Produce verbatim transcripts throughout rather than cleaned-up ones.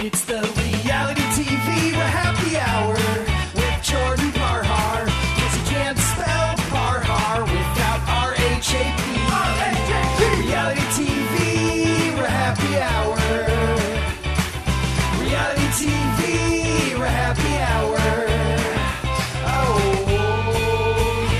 It's the reality T V happy hour with Jordan Parhar. Cause you can't spell Parhar without R H A P. R H A P! Reality T V happy hour. Reality T V happy hour. Oh,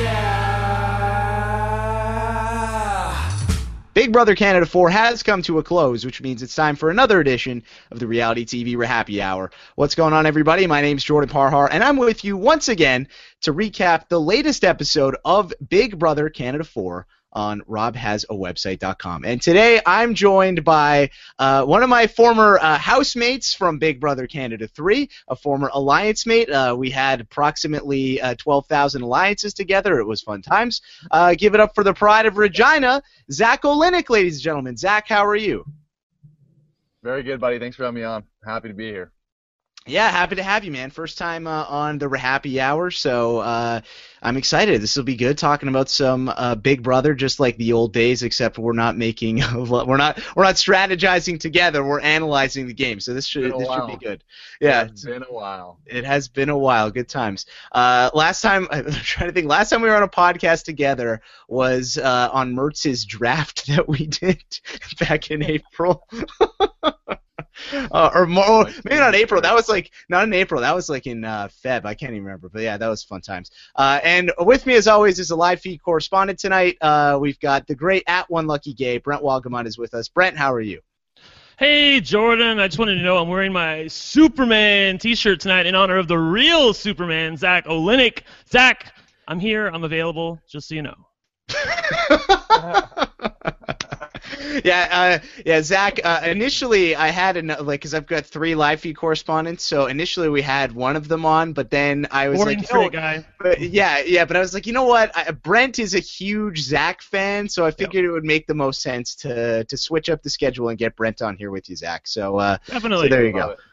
yeah. Big Brother Canada four has come to a close, which means it's time for another edition of the Reality T V Happy Hour. What's going on, everybody? My name's Jordan Parhar, and I'm with you once again to recap the latest episode of Big Brother Canada four on rob has a website dot com. And today I'm joined by uh, one of my former uh, housemates from Big Brother Canada three, a former alliance mate. Uh, we had approximately uh, twelve thousand alliances together. It was fun times. Uh, give it up for the pride of Regina, Zach Olenek, ladies and gentlemen. Zach, how are you? Very good, buddy. Thanks for having me on. Happy to be here. Yeah, happy to have you, man. First time uh, on the Happy Hour, so uh, I'm excited. This will be good. Talking about some uh, Big Brother, just like the old days, except we're not making, we're not, we're not strategizing together. We're analyzing the game, so this should this should be good. Yeah, it's been a while. It has been a while. Good times. Uh, last time, I'm trying to think. Last time we were on a podcast together was uh, on Mertz's draft that we did back in April. Uh, or more, maybe not April. That was like not in April. That was like in uh, Feb. I can't even remember. But yeah, that was fun times. Uh, and with me, as always, is a live feed correspondent tonight. Uh, we've got the great at One Lucky Gay. Brent Walgamon is with us. Brent, how are you? Hey, Jordan. I just wanted to know I'm wearing my Superman T-shirt tonight in honor of the real Superman, Zach Olenek. Zach, I'm here. I'm available. Just so you know. Yeah, uh, yeah, Zach. Uh, initially, I had an, like, because I've got three live feed correspondents. So initially, we had one of them on, but then I was Boring like, straight oh, guy. But yeah, yeah. But I was like, you know what? I, Brent is a huge Zach fan, so I figured yep. it would make the most sense to to switch up the schedule and get Brent on here with you, Zach. So, uh, definitely. So there you go. It.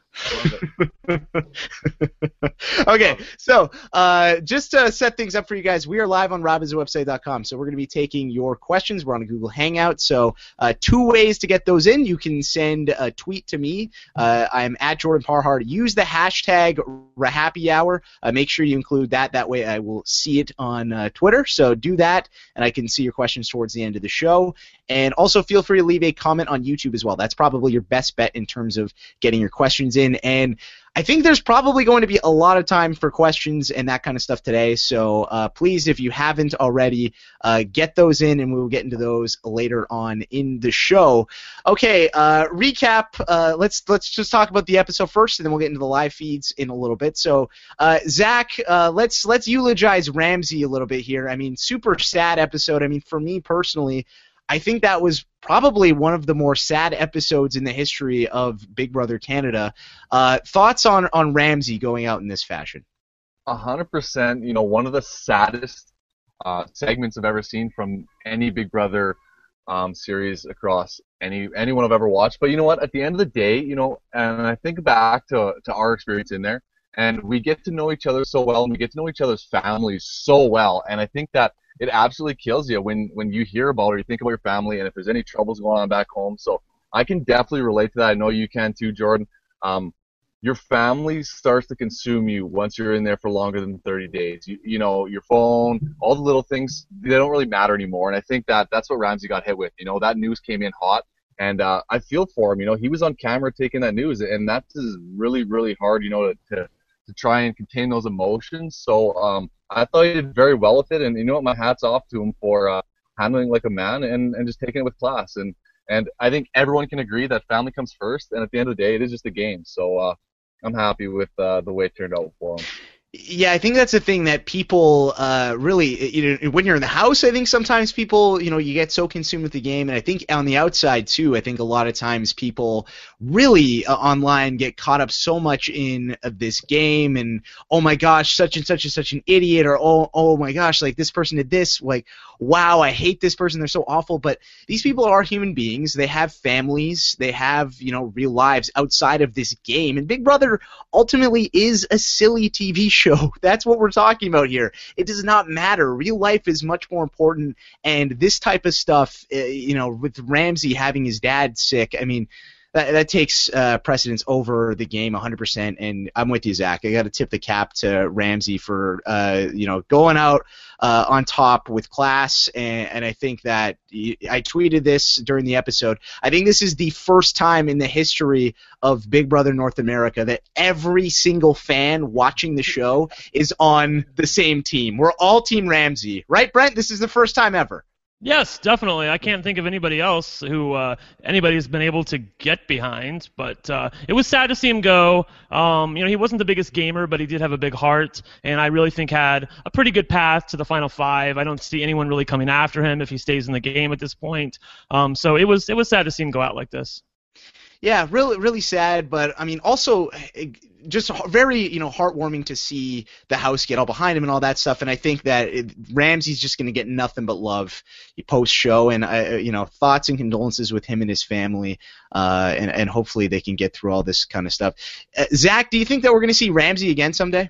Okay, so uh, just to set things up for you guys, we are live on rob has a website dot com, so we're going to be taking your questions. We're on a Google Hangout, so uh, two ways to get those in. You can send a tweet to me. Uh, I'm at Jordan Parhar. Use the hashtag RahappyHour. Uh, make sure you include that. That way I will see it on uh, Twitter, so do that, and I can see your questions towards the end of the show. And also feel free to leave a comment on YouTube as well. That's probably your best bet in terms of getting your questions in. And I think there's probably going to be a lot of time for questions and that kind of stuff today. So uh, please, if you haven't already, uh, get those in, and we will get into those later on in the show. Okay, uh, recap. Uh, let's let's just talk about the episode first, and then we'll get into the live feeds in a little bit. So, uh, Zach, uh, let's let's eulogize Ramsey a little bit here. I mean, super sad episode. I mean, for me personally, I think that was probably one of the more sad episodes in the history of Big Brother Canada. Uh, thoughts on, on Ramsey going out in this fashion? A hundred percent. You know, one of the saddest uh, segments I've ever seen from any Big Brother um, series across any anyone I've ever watched. But you know what? At the end of the day, you know, and I think back to to our experience in there, and we get to know each other so well, and we get to know each other's families so well, and I think that it absolutely kills you when, when you hear about it or you think about your family and if there's any troubles going on back home. So I can definitely relate to that. I know you can too, Jordan. Um, your family starts to consume you once you're in there for longer than thirty days. You, you know, your phone, all the little things, they don't really matter anymore. And I think that that's what Ramsey got hit with. You know, that news came in hot. And uh, I feel for him. You know, he was on camera taking that news. And that's really, really hard, you know, to, to, to try and contain those emotions. So, um, I thought he did very well with it, and you know what? My hat's off to him for uh, handling like a man and, and just taking it with class. And and I think everyone can agree that family comes first, and at the end of the day, it is just a game. So uh, I'm happy with uh, the way it turned out for him. Yeah, I think that's the thing that people uh, really, you know, when you're in the house, I think sometimes people, you know, you get so consumed with the game, and I think on the outside too, I think a lot of times people really uh, online get caught up so much in uh, this game, and oh my gosh, such and such is such an idiot, or oh, oh my gosh, like this person did this, like wow, I hate this person, they're so awful. But these people are human beings, they have families, they have, you know, real lives outside of this game, and Big Brother ultimately is a silly T V show. Show. That's what we're talking about here. It does not matter. Real life is much more important, and this type of stuff, uh, you know, with Ramsey having his dad sick, I mean, that, that takes uh, precedence over the game one hundred percent. And I'm with you, Zach. I got to tip the cap to Ramsey for uh, you know going out uh, on top with class. And, and I think that I tweeted this during the episode. I think this is the first time in the history of Big Brother North America that every single fan watching the show is on the same team. We're all Team Ramsey, right, Brent? This is the first time ever. Yes, definitely. I can't think of anybody else who uh, anybody's been able to get behind, but uh, it was sad to see him go. Um, you know, he wasn't the biggest gamer, but he did have a big heart, and I really think had a pretty good path to the final five. I don't see anyone really coming after him if he stays in the game at this point. Um, so it was it was sad to see him go out like this. Yeah, really, really sad, but I mean, also just very, you know, heartwarming to see the house get all behind him and all that stuff. And I think that it, Ramsey's just going to get nothing but love post show, and uh, you know, thoughts and condolences with him and his family, uh, and and hopefully they can get through all this kind of stuff. Uh, Zach, do you think that we're going to see Ramsey again someday?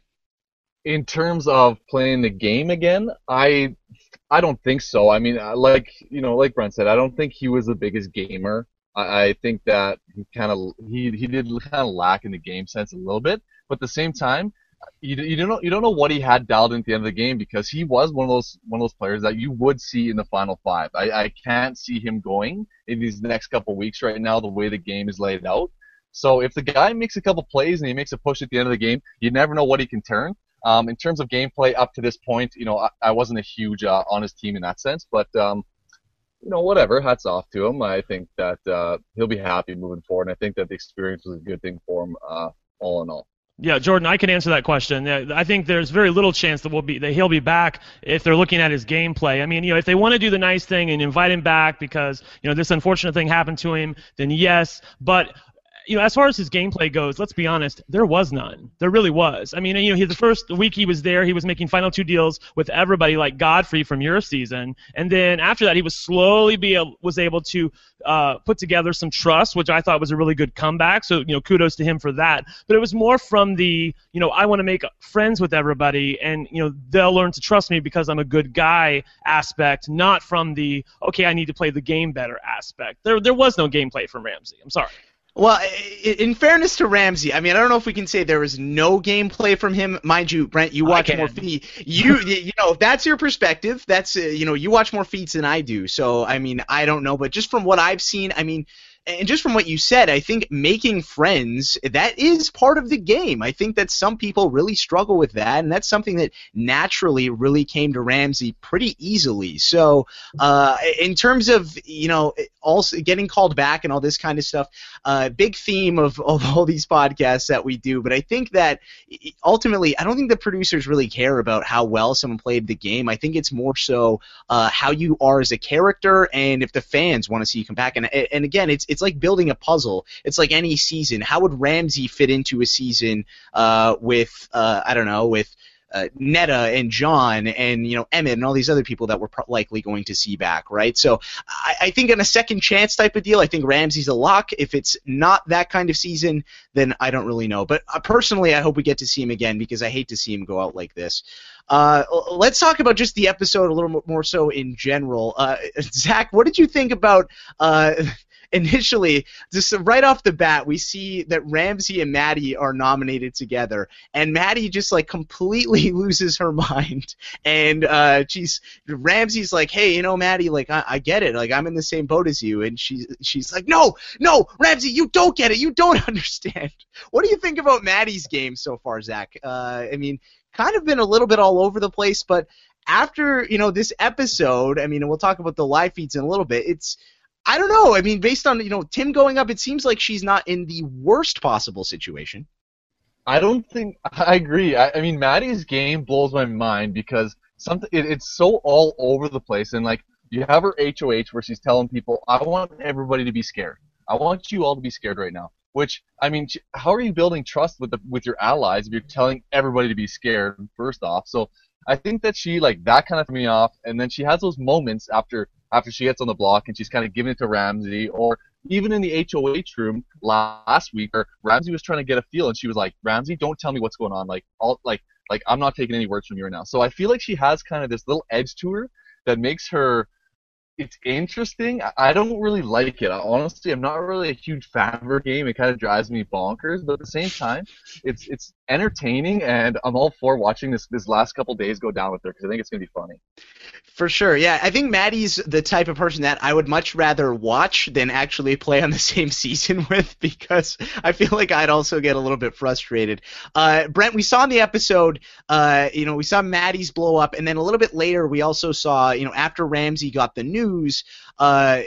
In terms of playing the game again, I I don't think so. I mean, like you know, like Brent said, I don't think he was the biggest gamer. I think that he kind of he he did kind of lack in the game sense a little bit, but at the same time, you you don't know you don't know what he had dialed in at the end of the game, because he was one of those one of those players that you would see in the final five. I, I can't see him going in these next couple weeks right now the way the game is laid out. So if the guy makes a couple plays and he makes a push at the end of the game, you never know what he can turn. Um, in terms of gameplay up to this point, you know, I, I wasn't a huge uh, on his team in that sense, but. Um, You know, whatever. Hats off to him. I think that uh, he'll be happy moving forward, and I think that the experience was a good thing for him, uh, all in all. Yeah, Jordan, I can answer that question. I think there's very little chance that we'll be that he'll be back if they're looking at his gameplay. I mean, you know, if they want to do the nice thing and invite him back because you know this unfortunate thing happened to him, then yes. But you know, as far as his gameplay goes, let's be honest, there was none. There really was. I mean, you know, he, the first week he was there, he was making final two deals with everybody like Godfrey from your season, and then after that, he was slowly be able, was able to uh, put together some trust, which I thought was a really good comeback. So, you know, kudos to him for that. But it was more from the, you know, I want to make friends with everybody, and you know, they'll learn to trust me because I'm a good guy aspect, not from the okay, I need to play the game better aspect. There, there was no gameplay from Ramsey. I'm sorry. Well, in fairness to Ramsey, I mean, I don't know if we can say there was no gameplay from him. Mind you, Brent, you watch more feeds. You, you know, if that's your perspective, that's, uh, you know, you watch more feeds than I do. So, I mean, I don't know. But just from what I've seen, I mean, and just from what you said, I think making friends, that is part of the game. I think that some people really struggle with that, and that's something that naturally really came to Ramsey pretty easily. So uh, in terms of, you know, also getting called back and all this kind of stuff, uh, big theme of, of all these podcasts that we do, but I think that ultimately, I don't think the producers really care about how well someone played the game. I think it's more so uh, how you are as a character, and if the fans want to see you come back. And, and again, it's It's like building a puzzle. It's like any season. How would Ramsey fit into a season uh, with, uh, I don't know, with uh, Netta and John and, you know, Emmett and all these other people that we're pro- likely going to see back, right? So I, I think in a second chance type of deal, I think Ramsey's a lock. If it's not that kind of season, then I don't really know. But uh, personally, I hope we get to see him again because I hate to see him go out like this. Uh, let's talk about just the episode a little more so in general. Uh, Zach, what did you think about uh, – initially, just right off the bat, we see that Ramsey and Maddie are nominated together, and Maddie just like completely loses her mind, and uh, she's Ramsey's like, hey, you know, Maddie, like I, I get it, like I'm in the same boat as you, and she's she's like, no, no, Ramsey, you don't get it, you don't understand. What do you think about Maddie's game so far, Zach? Uh, I mean, kind of been a little bit all over the place, but after you know this episode, I mean, and we'll talk about the live feeds in a little bit. It's I don't know. I mean, based on, you know, Tim going up, it seems like she's not in the worst possible situation. I don't think I agree. I, I mean, Maddie's game blows my mind because something it, it's so all over the place. And like, you have her H O H where she's telling people, "I want everybody to be scared. I want you all to be scared right now." Which, I mean, how are you building trust with the with your allies if you're telling everybody to be scared? First off, so I think that she like that kind of threw me off. And then she has those moments after. after she gets on the block and she's kind of giving it to Ramsey, or even in the H O H room last week where Ramsey was trying to get a feel and she was like, Ramsey, don't tell me what's going on. Like, all, like, like I'm not taking any words from you right now. So I feel like she has kind of this little edge to her that makes her it's interesting. I- I don't really like it. I, honestly, I'm not really a huge fan of her game. It kind of drives me bonkers, but at the same time, it's it's entertaining, and I'm all for watching this this last couple days go down with her because I think it's gonna be funny. For sure, yeah. I think Maddie's the type of person that I would much rather watch than actually play on the same season with, because I feel like I'd also get a little bit frustrated. Uh, Brent, we saw in the episode, uh, you know, we saw Maddie's blow up, and then a little bit later we also saw, you know, after Ramsey got the news, uh,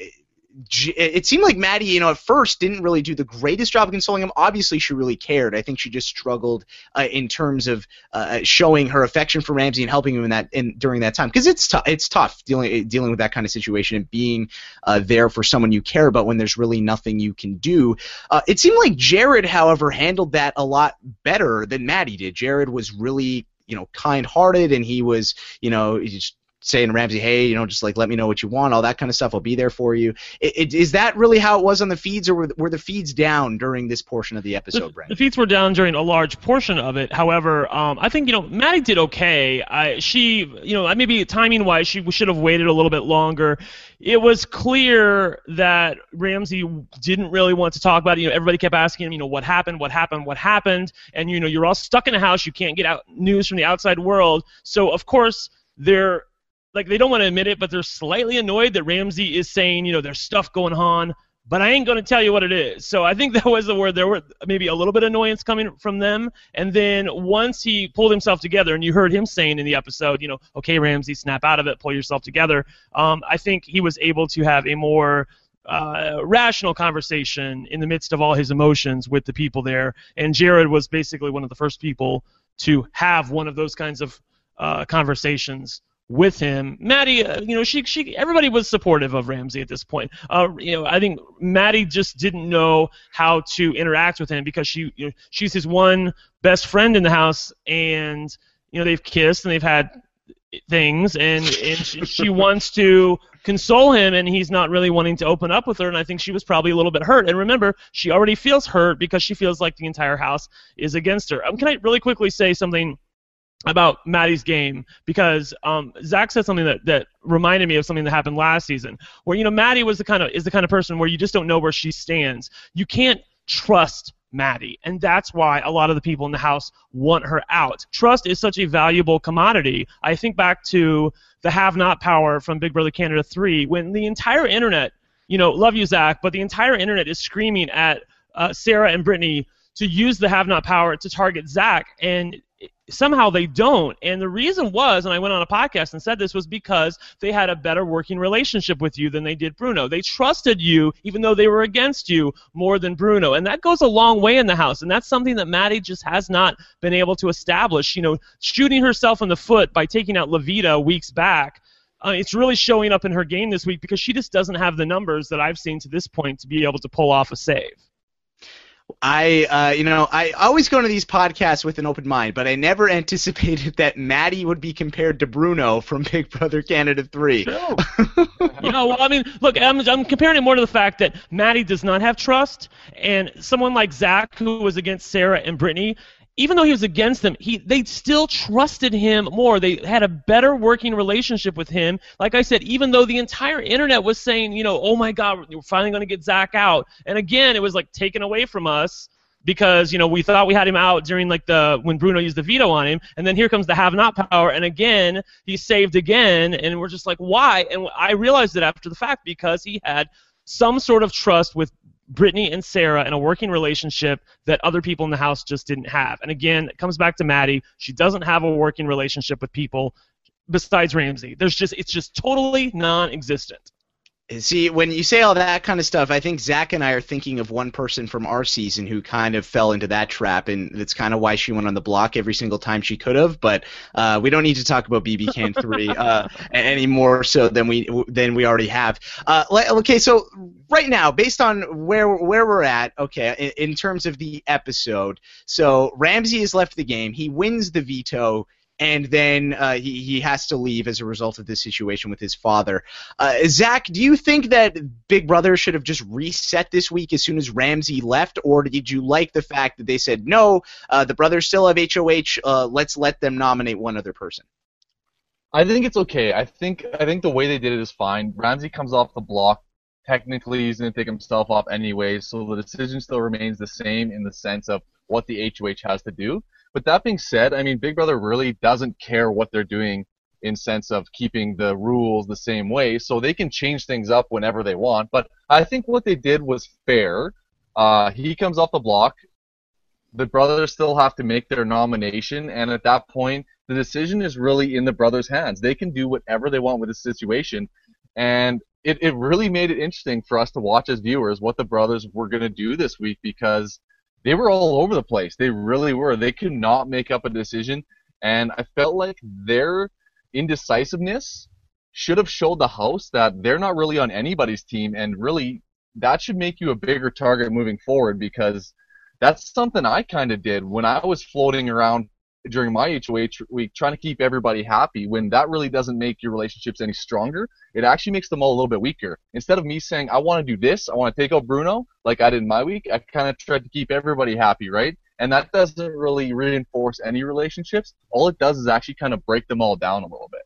it seemed like Maddie, you know, at first didn't really do the greatest job of consoling him. Obviously, she really cared. I think she just struggled uh, in terms of uh, showing her affection for Ramsey and helping him in that in, during that time, because it's tough. It's tough dealing dealing with that kind of situation and being uh, there for someone you care about when there's really nothing you can do. Uh, it seemed like Jared, however, handled that a lot better than Maddie did. Jared was really, you know, kind-hearted, and he was, you know, he just saying to Ramsey, hey, you know, just like let me know what you want, all that kind of stuff. I'll be there for you. It, it, is that really how it was on the feeds, or were, were the feeds down during this portion of the episode, the, Brent? The feeds were down during a large portion of it. However, um, I think, you know, Maddie did okay. I, she, you know, maybe timing-wise, she should have waited a little bit longer. It was clear that Ramsey didn't really want to talk about it. You know, everybody kept asking him, you know, what happened, what happened, what happened, and, you know, you're all stuck in a house. You can't get out news from the outside world. So, of course, they're Like, they don't want to admit it, but they're slightly annoyed that Ramsey is saying, you know, there's stuff going on, but I ain't going to tell you what it is. So I think that was the word. There were maybe a little bit of annoyance coming from them. And then once he pulled himself together, and you heard him saying in the episode, you know, okay, Ramsey, snap out of it, pull yourself together. Um, I think he was able to have a more uh, rational conversation in the midst of all his emotions with the people there. And Jared was basically one of the first people to have one of those kinds of uh, conversations with him. Maddie, uh, you know, she, she, everybody was supportive of Ramsey at this point. Uh, you know, I think Maddie just didn't know how to interact with him because she, you know, she's his one best friend in the house, and you know, they've kissed and they've had things, and and she, she wants to console him, and he's not really wanting to open up with her. And I think she was probably a little bit hurt. And remember, she already feels hurt because she feels like the entire house is against her. Um, can I really quickly say something about Maddie's game, because um, Zach said something that, that reminded me of something that happened last season, where, you know, Maddie was the kind of is the kind of person where you just don't know where she stands. You can't trust Maddie, and that's why a lot of the people in the house want her out. Trust is such a valuable commodity. I think back to the have-not power from Big Brother Canada three, when the entire internet, you know, love you, Zach, but the entire internet is screaming at uh, Sarah and Brittany to use the have-not power to target Zach, and somehow they don't. And the reason was, and I went on a podcast and said this, was because they had a better working relationship with you than they did Bruno. They trusted you even though they were against you more than Bruno. And that goes a long way in the house. And that's something that Maddie just has not been able to establish. You know, shooting herself in the foot by taking out Levita weeks back, uh, it's really showing up in her game this week because she just doesn't have the numbers that I've seen to this point to be able to pull off a save. I, uh, you know, I always go into these podcasts with an open mind, but I never anticipated that Maddie would be compared to Bruno from Big Brother Canada three. Sure. You know, well, I mean, look, I'm, I'm comparing it more to the fact that Maddie does not have trust, and someone like Zach, who was against Sarah and Brittany, even though he was against them, he they still trusted him more. They had a better working relationship with him. Like I said, even though the entire internet was saying, you know, oh my God, we're finally going to get Zach out. And again, it was like taken away from us because, you know, we thought we had him out during like the when Bruno used the veto on him. And then here comes the have-not power. And again, he's saved again. And we're just like, why? And I realized it after the fact because he had some sort of trust with Brittany and Sarah in a working relationship that other people in the house just didn't have. And again, it comes back to Maddie. She doesn't have a working relationship with people besides Ramsey. There's just it's just totally non-existent. See, when you say all that kind of stuff, I think Zach and I are thinking of one person from our season who kind of fell into that trap, and that's kind of why she went on the block every single time she could have. But uh, we don't need to talk about B B Can three uh, any more so than we than we already have. Uh, okay, so right now, based on where where we're at, okay, in, in terms of the episode, so Ramsey has left the game. He wins the veto. And then uh, he, he has to leave as a result of this situation with his father. Uh, Zach, do you think that Big Brother should have just reset this week as soon as Ramsey left, or did you like the fact that they said, no, uh, the brothers still have H O H, uh, let's let them nominate one other person? I think it's okay. I think I think the way they did it is fine. Ramsey comes off the block. Technically, he's going to take himself off anyway, so the decision still remains the same in the sense of what the H O H has to do. But that being said, I mean, Big Brother really doesn't care what they're doing in sense of keeping the rules the same way, so they can change things up whenever they want. But I think what they did was fair. Uh, he comes off the block. The brothers still have to make their nomination, and at that point, the decision is really in the brothers' hands. They can do whatever they want with the situation, and it, it really made it interesting for us to watch as viewers what the brothers were going to do this week, because they were all over the place. They really were. They could not make up a decision, and I felt like their indecisiveness should have showed the house that they're not really on anybody's team, and really that should make you a bigger target moving forward, because that's something I kind of did when I was floating around during my H O H week trying to keep everybody happy. When that really doesn't make your relationships any stronger, it actually makes them all a little bit weaker. Instead of me saying, I want to do this, I want to take out Bruno, like I did in my week, I kind of tried to keep everybody happy, right? And that doesn't really reinforce any relationships. All it does is actually kind of break them all down a little bit.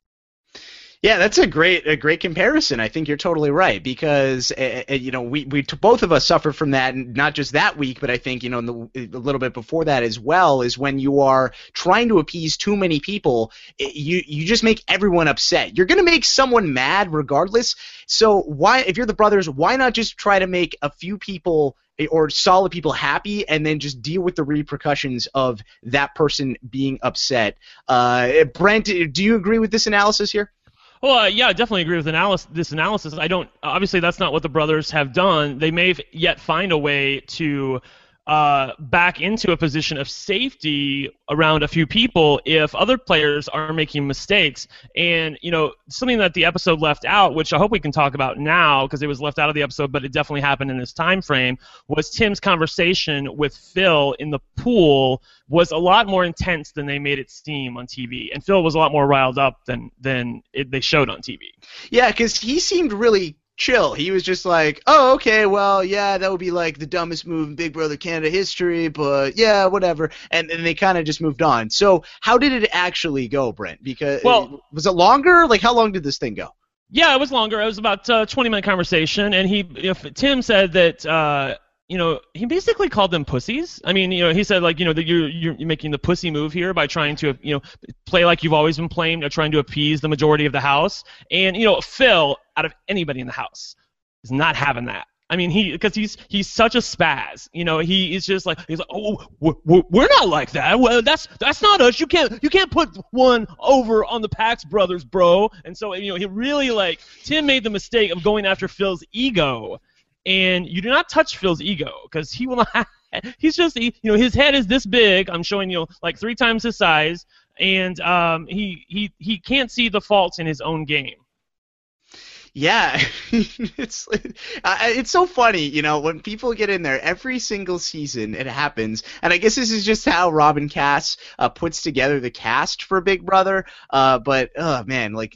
Yeah, that's a great a great comparison. I think you're totally right, because uh, you know we we both of us suffered from that, and not just that week, but I think you know in the, a little bit before that as well. Is when you are trying to appease too many people, you you just make everyone upset. You're gonna make someone mad regardless. So why, if you're the brothers, why not just try to make a few people or solid people happy, and then just deal with the repercussions of that person being upset? Uh, Brent, do you agree with this analysis here? Well, uh, yeah, I definitely agree with analysis, this analysis. I don't. Obviously, that's not what the brothers have done. They may yet find a way to uh, back into a position of safety around a few people if other players are making mistakes. And, you know, something that the episode left out, which I hope we can talk about now because it was left out of the episode, but it definitely happened in this time frame, was Tim's conversation with Phil in the pool was a lot more intense than they made it seem on T V. And Phil was a lot more riled up than, than it, they showed on T V. Yeah, because he seemed really chill. He was just like, oh, okay, well, yeah, that would be like the dumbest move in Big Brother Canada history, but yeah, whatever. And, and they kind of just moved on. So how did it actually go, Brent? Because well, was it longer? Like, how long did this thing go? Yeah, it was longer. It was about a twenty-minute conversation, and he, you know, Tim said that, uh, you know, he basically called them pussies. I mean, you know, he said, like, you know, that you're, you're making the pussy move here by trying to, you know, play like you've always been playing, or trying to appease the majority of the house. And, you know, Phil, out of anybody in the house, is not having that. I mean, he because he's he's such a spaz. You know, he is just like he's like, oh, we're, we're not like that. Well, that's that's not us. You can't you can't put one over on the Pax brothers, bro. And so, you know, he really, like, Tim made the mistake of going after Phil's ego. And you do not touch Phil's ego, because he will not. He's just, he, you know, his head is this big. I'm showing you, like, three times his size, and um, he he he can't see the faults in his own game. Yeah, it's uh, it's so funny, you know, when people get in there every single season, it happens. And I guess this is just how Robin Cass uh, puts together the cast for Big Brother. Uh, but oh man, like.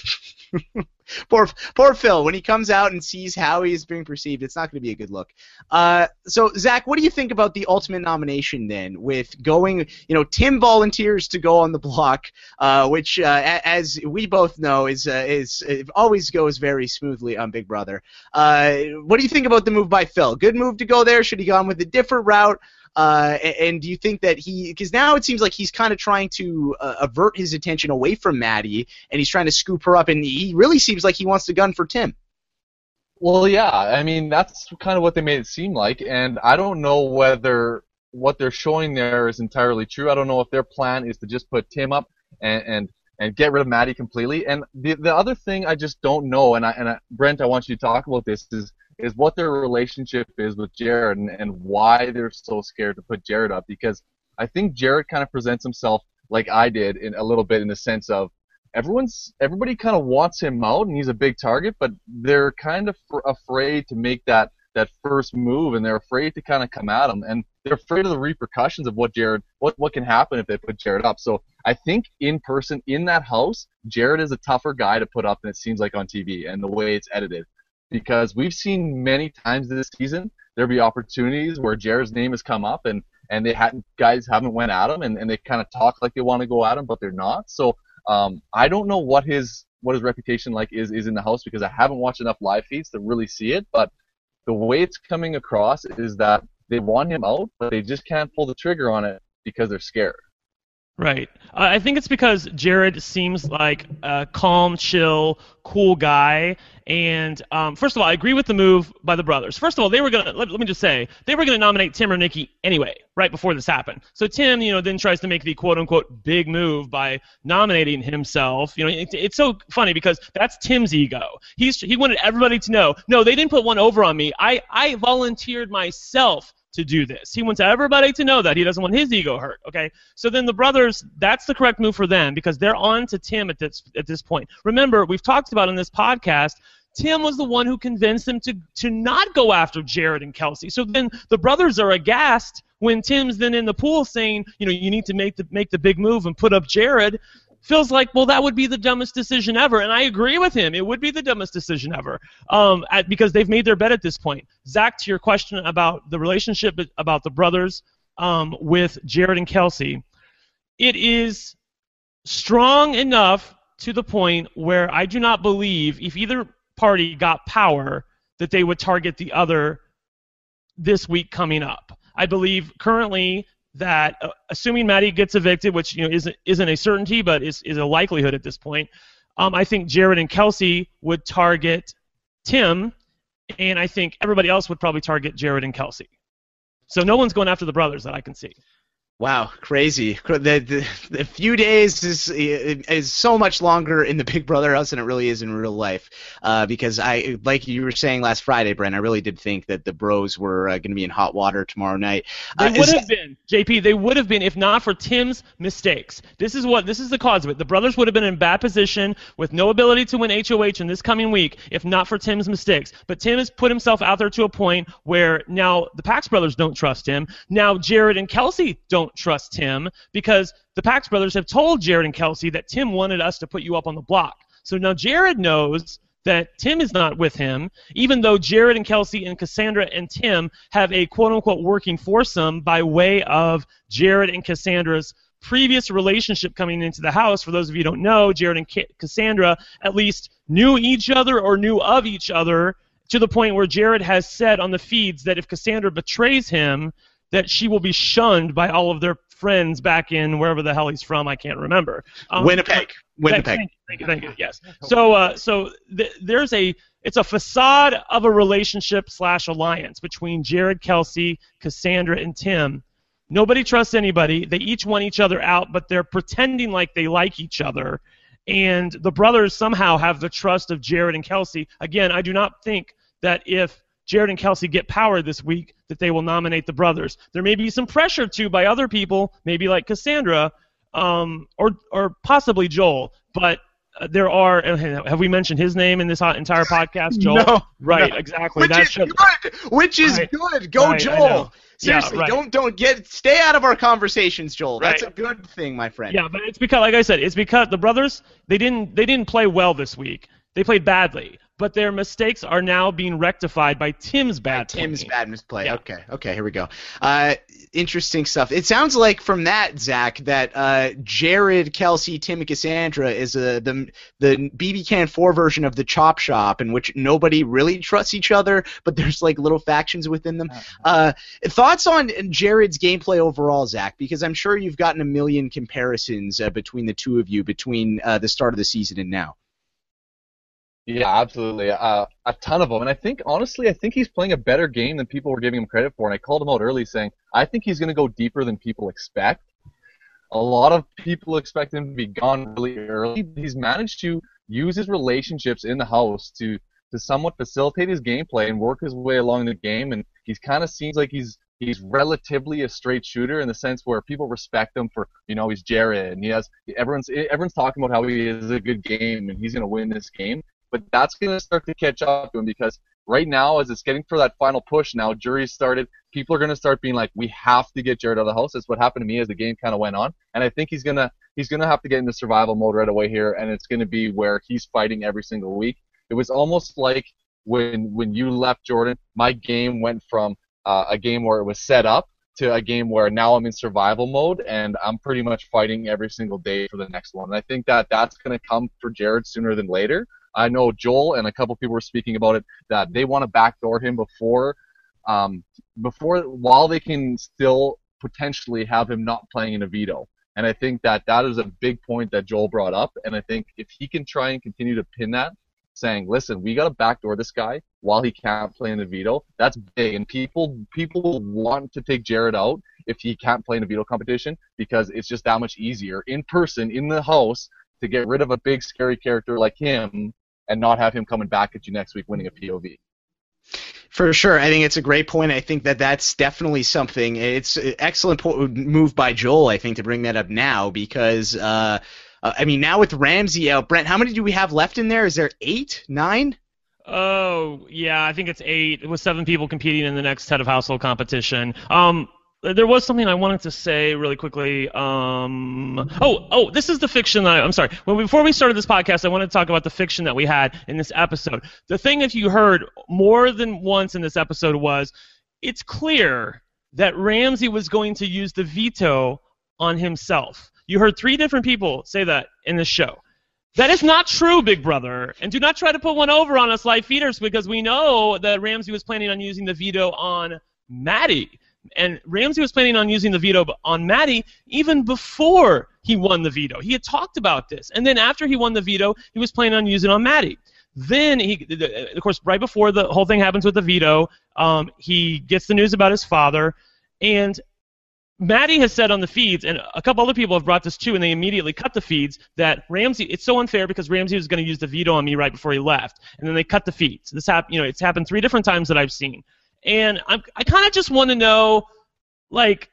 Poor, poor Phil, when he comes out and sees how he's being perceived, it's not going to be a good look. Uh, so, Zach, what do you think about the ultimate nomination then, with going, you know, Tim volunteers to go on the block, uh, which, uh, as we both know, is uh, is it always goes very smoothly on Big Brother. Uh, what do you think about the move by Phil? Good move to go there? Should he gone with a different route? Uh, and do you think that he, because now it seems like he's kind of trying to uh, avert his attention away from Maddie, and he's trying to scoop her up, and he really seems like he wants to gun for Tim. Well, yeah, I mean, that's kind of what they made it seem like, and I don't know whether what they're showing there is entirely true. I don't know if their plan is to just put Tim up and and, and get rid of Maddie completely. And the the other thing I just don't know, and I, and I, Brent, I want you to talk about this, is is what their relationship is with Jared, and, and why they're so scared to put Jared up. Because I think Jared kind of presents himself like I did in a little bit, in the sense of everyone's everybody kind of wants him out, and he's a big target, but they're kind of f- afraid to make that that first move, and they're afraid to kind of come at him, and they're afraid of the repercussions of what Jared what what can happen if they put Jared up. So I think in person in that house, Jared is a tougher guy to put up than it seems like on T V and the way it's edited. Because we've seen many times this season there'll be opportunities where Jared's name has come up, and, and they hadn't guys haven't went at him, and, and they kind of talk like they want to go at him, but they're not. So Um, I don't know what his what his reputation like is is in the house because I haven't watched enough live feeds to really see it. But the way it's coming across is that they want him out, but they just can't pull the trigger on it because they're scared. Right. Uh, I think it's because Jared seems like a calm, chill, cool guy. And um, first of all, I agree with the move by the brothers. First of all, they were gonna let, let me just say they were gonna nominate Tim or Nikki anyway, right before this happened. So Tim, you know, then tries to make the quote unquote big move by nominating himself. You know, it, it's so funny because that's Tim's ego. He's he wanted everybody to know, no, they didn't put one over on me. I I volunteered myself to do this. He wants everybody to know that. He doesn't want his ego hurt, okay? So then the brothers, that's the correct move for them because they're on to Tim at this at this point. Remember, we've talked about in this podcast, Tim was the one who convinced them to, to not go after Jared and Kelsey. So then the brothers are aghast when Tim's then in the pool saying, you know, you need to make the make the big move and put up Jared. Feels like, well, that would be the dumbest decision ever, and I agree with him. It would be the dumbest decision ever um, at, because they've made their bet at this point. Zach, to your question about the relationship about the brothers um, with Jared and Kelsey, it is strong enough to the point where I do not believe if either party got power that they would target the other this week coming up. I believe currently that uh, assuming Maddie gets evicted, which you know isn't isn't a certainty, but is is a likelihood at this point, um, I think Jared and Kelsey would target Tim, and I think everybody else would probably target Jared and Kelsey. So no one's going after the brothers that I can see. Wow, crazy. The, the, the few days is is so much longer in the Big Brother house than it really is in real life. Uh, because I, like you were saying last Friday, Brent, I really did think that the bros were uh, going to be in hot water tomorrow night. They uh, would is, have been, J P. They would have been if not for Tim's mistakes. This is what this is the cause of it. The brothers would have been in bad position with no ability to win H O H in this coming week if not for Tim's mistakes. But Tim has put himself out there to a point where now the Pax brothers don't trust him. Now Jared and Kelsey don't trust him. Because the Pax brothers have told Jared and Kelsey that Tim wanted us to put you up on the block. So now Jared knows that Tim is not with him, even though Jared and Kelsey and Cassandra and Tim have a quote-unquote working foursome by way of Jared and Cassandra's previous relationship coming into the house. For those of you who don't know, Jared and K- Cassandra at least knew each other or knew of each other to the point where Jared has said on the feeds that if Cassandra betrays him, that she will be shunned by all of their friends back in wherever the hell he's from. I can't remember. Um, Winnipeg. Winnipeg. Thank you, thank you, thank you. Yes. So, uh, so th- there's a it's a facade of a relationship slash alliance between Jared, Kelsey, Cassandra, and Tim. Nobody trusts anybody. They each want each other out, but they're pretending like they like each other. And the brothers somehow have the trust of Jared and Kelsey. Again, I do not think that if Jared and Kelsey get power this week, that they will nominate the brothers. There may be some pressure, too, by other people, maybe like Cassandra, um, or or possibly Joel. But uh, there are, have we mentioned his name in this entire podcast, Joel? No. Right, no. exactly. Which that is should, good. Which is right. good. Go, right, Joel. Seriously, yeah, right. don't don't get stay out of our conversations, Joel. That's right. a good thing, my friend. Yeah, but it's because, like I said, it's because the brothers they didn't they didn't play well this week. They played badly. But their mistakes are now being rectified by Tim's bad by Tim's play. bad misplay. Yeah. Okay, okay, here we go. Uh, interesting stuff. It sounds like from that, Zach, that uh, Jared, Kelsey, Tim, and Cassandra is uh, the the B B Can four version of the Chop Shop, in which nobody really trusts each other, but there's like little factions within them. Uh, thoughts on Jared's gameplay overall, Zach? Because I'm sure you've gotten a million comparisons uh, between the two of you between uh, the start of the season and now. Yeah, absolutely. Uh, a ton of them. And I think, honestly, I think he's playing a better game than people were giving him credit for. And I called him out early saying, I think he's going to go deeper than people expect. A lot of people expect him to be gone really early. He's managed to use his relationships in the house to, to somewhat facilitate his gameplay and work his way along the game. And he's kind of seems like he's he's relatively a straight shooter in the sense where people respect him for, you know, he's Jared. And he has everyone's everyone's talking about how he is a good game and he's going to win this game. But that's going to start to catch up to him because right now, as it's getting for that final push now, jury's started, people are going to start being like, we have to get Jared out of the house. That's what happened to me as the game kind of went on. And I think he's going to he's gonna have to get into survival mode right away here, and it's going to be where he's fighting every single week. It was almost like when when you left, Jordan, my game went from uh, a game where it was set up to a game where now I'm in survival mode and I'm pretty much fighting every single day for the next one. And I think that that's going to come for Jared sooner than later. I know Joel and a couple people were speaking about it, that they want to backdoor him before, um, before while they can still potentially have him not playing in a veto. And I think that that is a big point that Joel brought up. And I think if he can try and continue to pin that, saying, listen, we got to backdoor this guy while he can't play in a veto, that's big. And people people will want to take Jared out if he can't play in a veto competition, because it's just that much easier in person, in the house, to get rid of a big, scary character like him and not have him coming back at you next week winning a P O V. For sure. I think it's a great point. I think that that's definitely something. It's an excellent po- move by Joel, I think, to bring that up now, because, uh, uh, I mean, now with Ramsey out, Brent, how many do we have left in there? Is there eight, nine? Oh, yeah, I think it's eight, with seven people competing in the next head of household competition. Um, there was something I wanted to say really quickly. Um, oh, oh, this is the fiction that I, I'm sorry. Well, before we started this podcast, I wanted to talk about the fiction that we had in this episode. The thing that you heard more than once in this episode was, it's clear that Ramsey was going to use the veto on himself. You heard three different people say that in this show. That is not true, Big Brother. And do not try to put one over on us live feeders, because we know that Ramsey was planning on using the veto on Maddie. And Ramsey was planning on using the veto on Maddie even before he won the veto. He had talked about this. And then after he won the veto, he was planning on using it on Maddie. Then, he, of course, right before the whole thing happens with the veto, um, he gets the news about his father. And Maddie has said on the feeds, and a couple other people have brought this too, and they immediately cut the feeds, that Ramsey, it's so unfair because Ramsey was going to use the veto on me right before he left. And then they cut the feeds. This hap- you know, it's happened three different times that I've seen. And I'm, I kind of just want to know, like,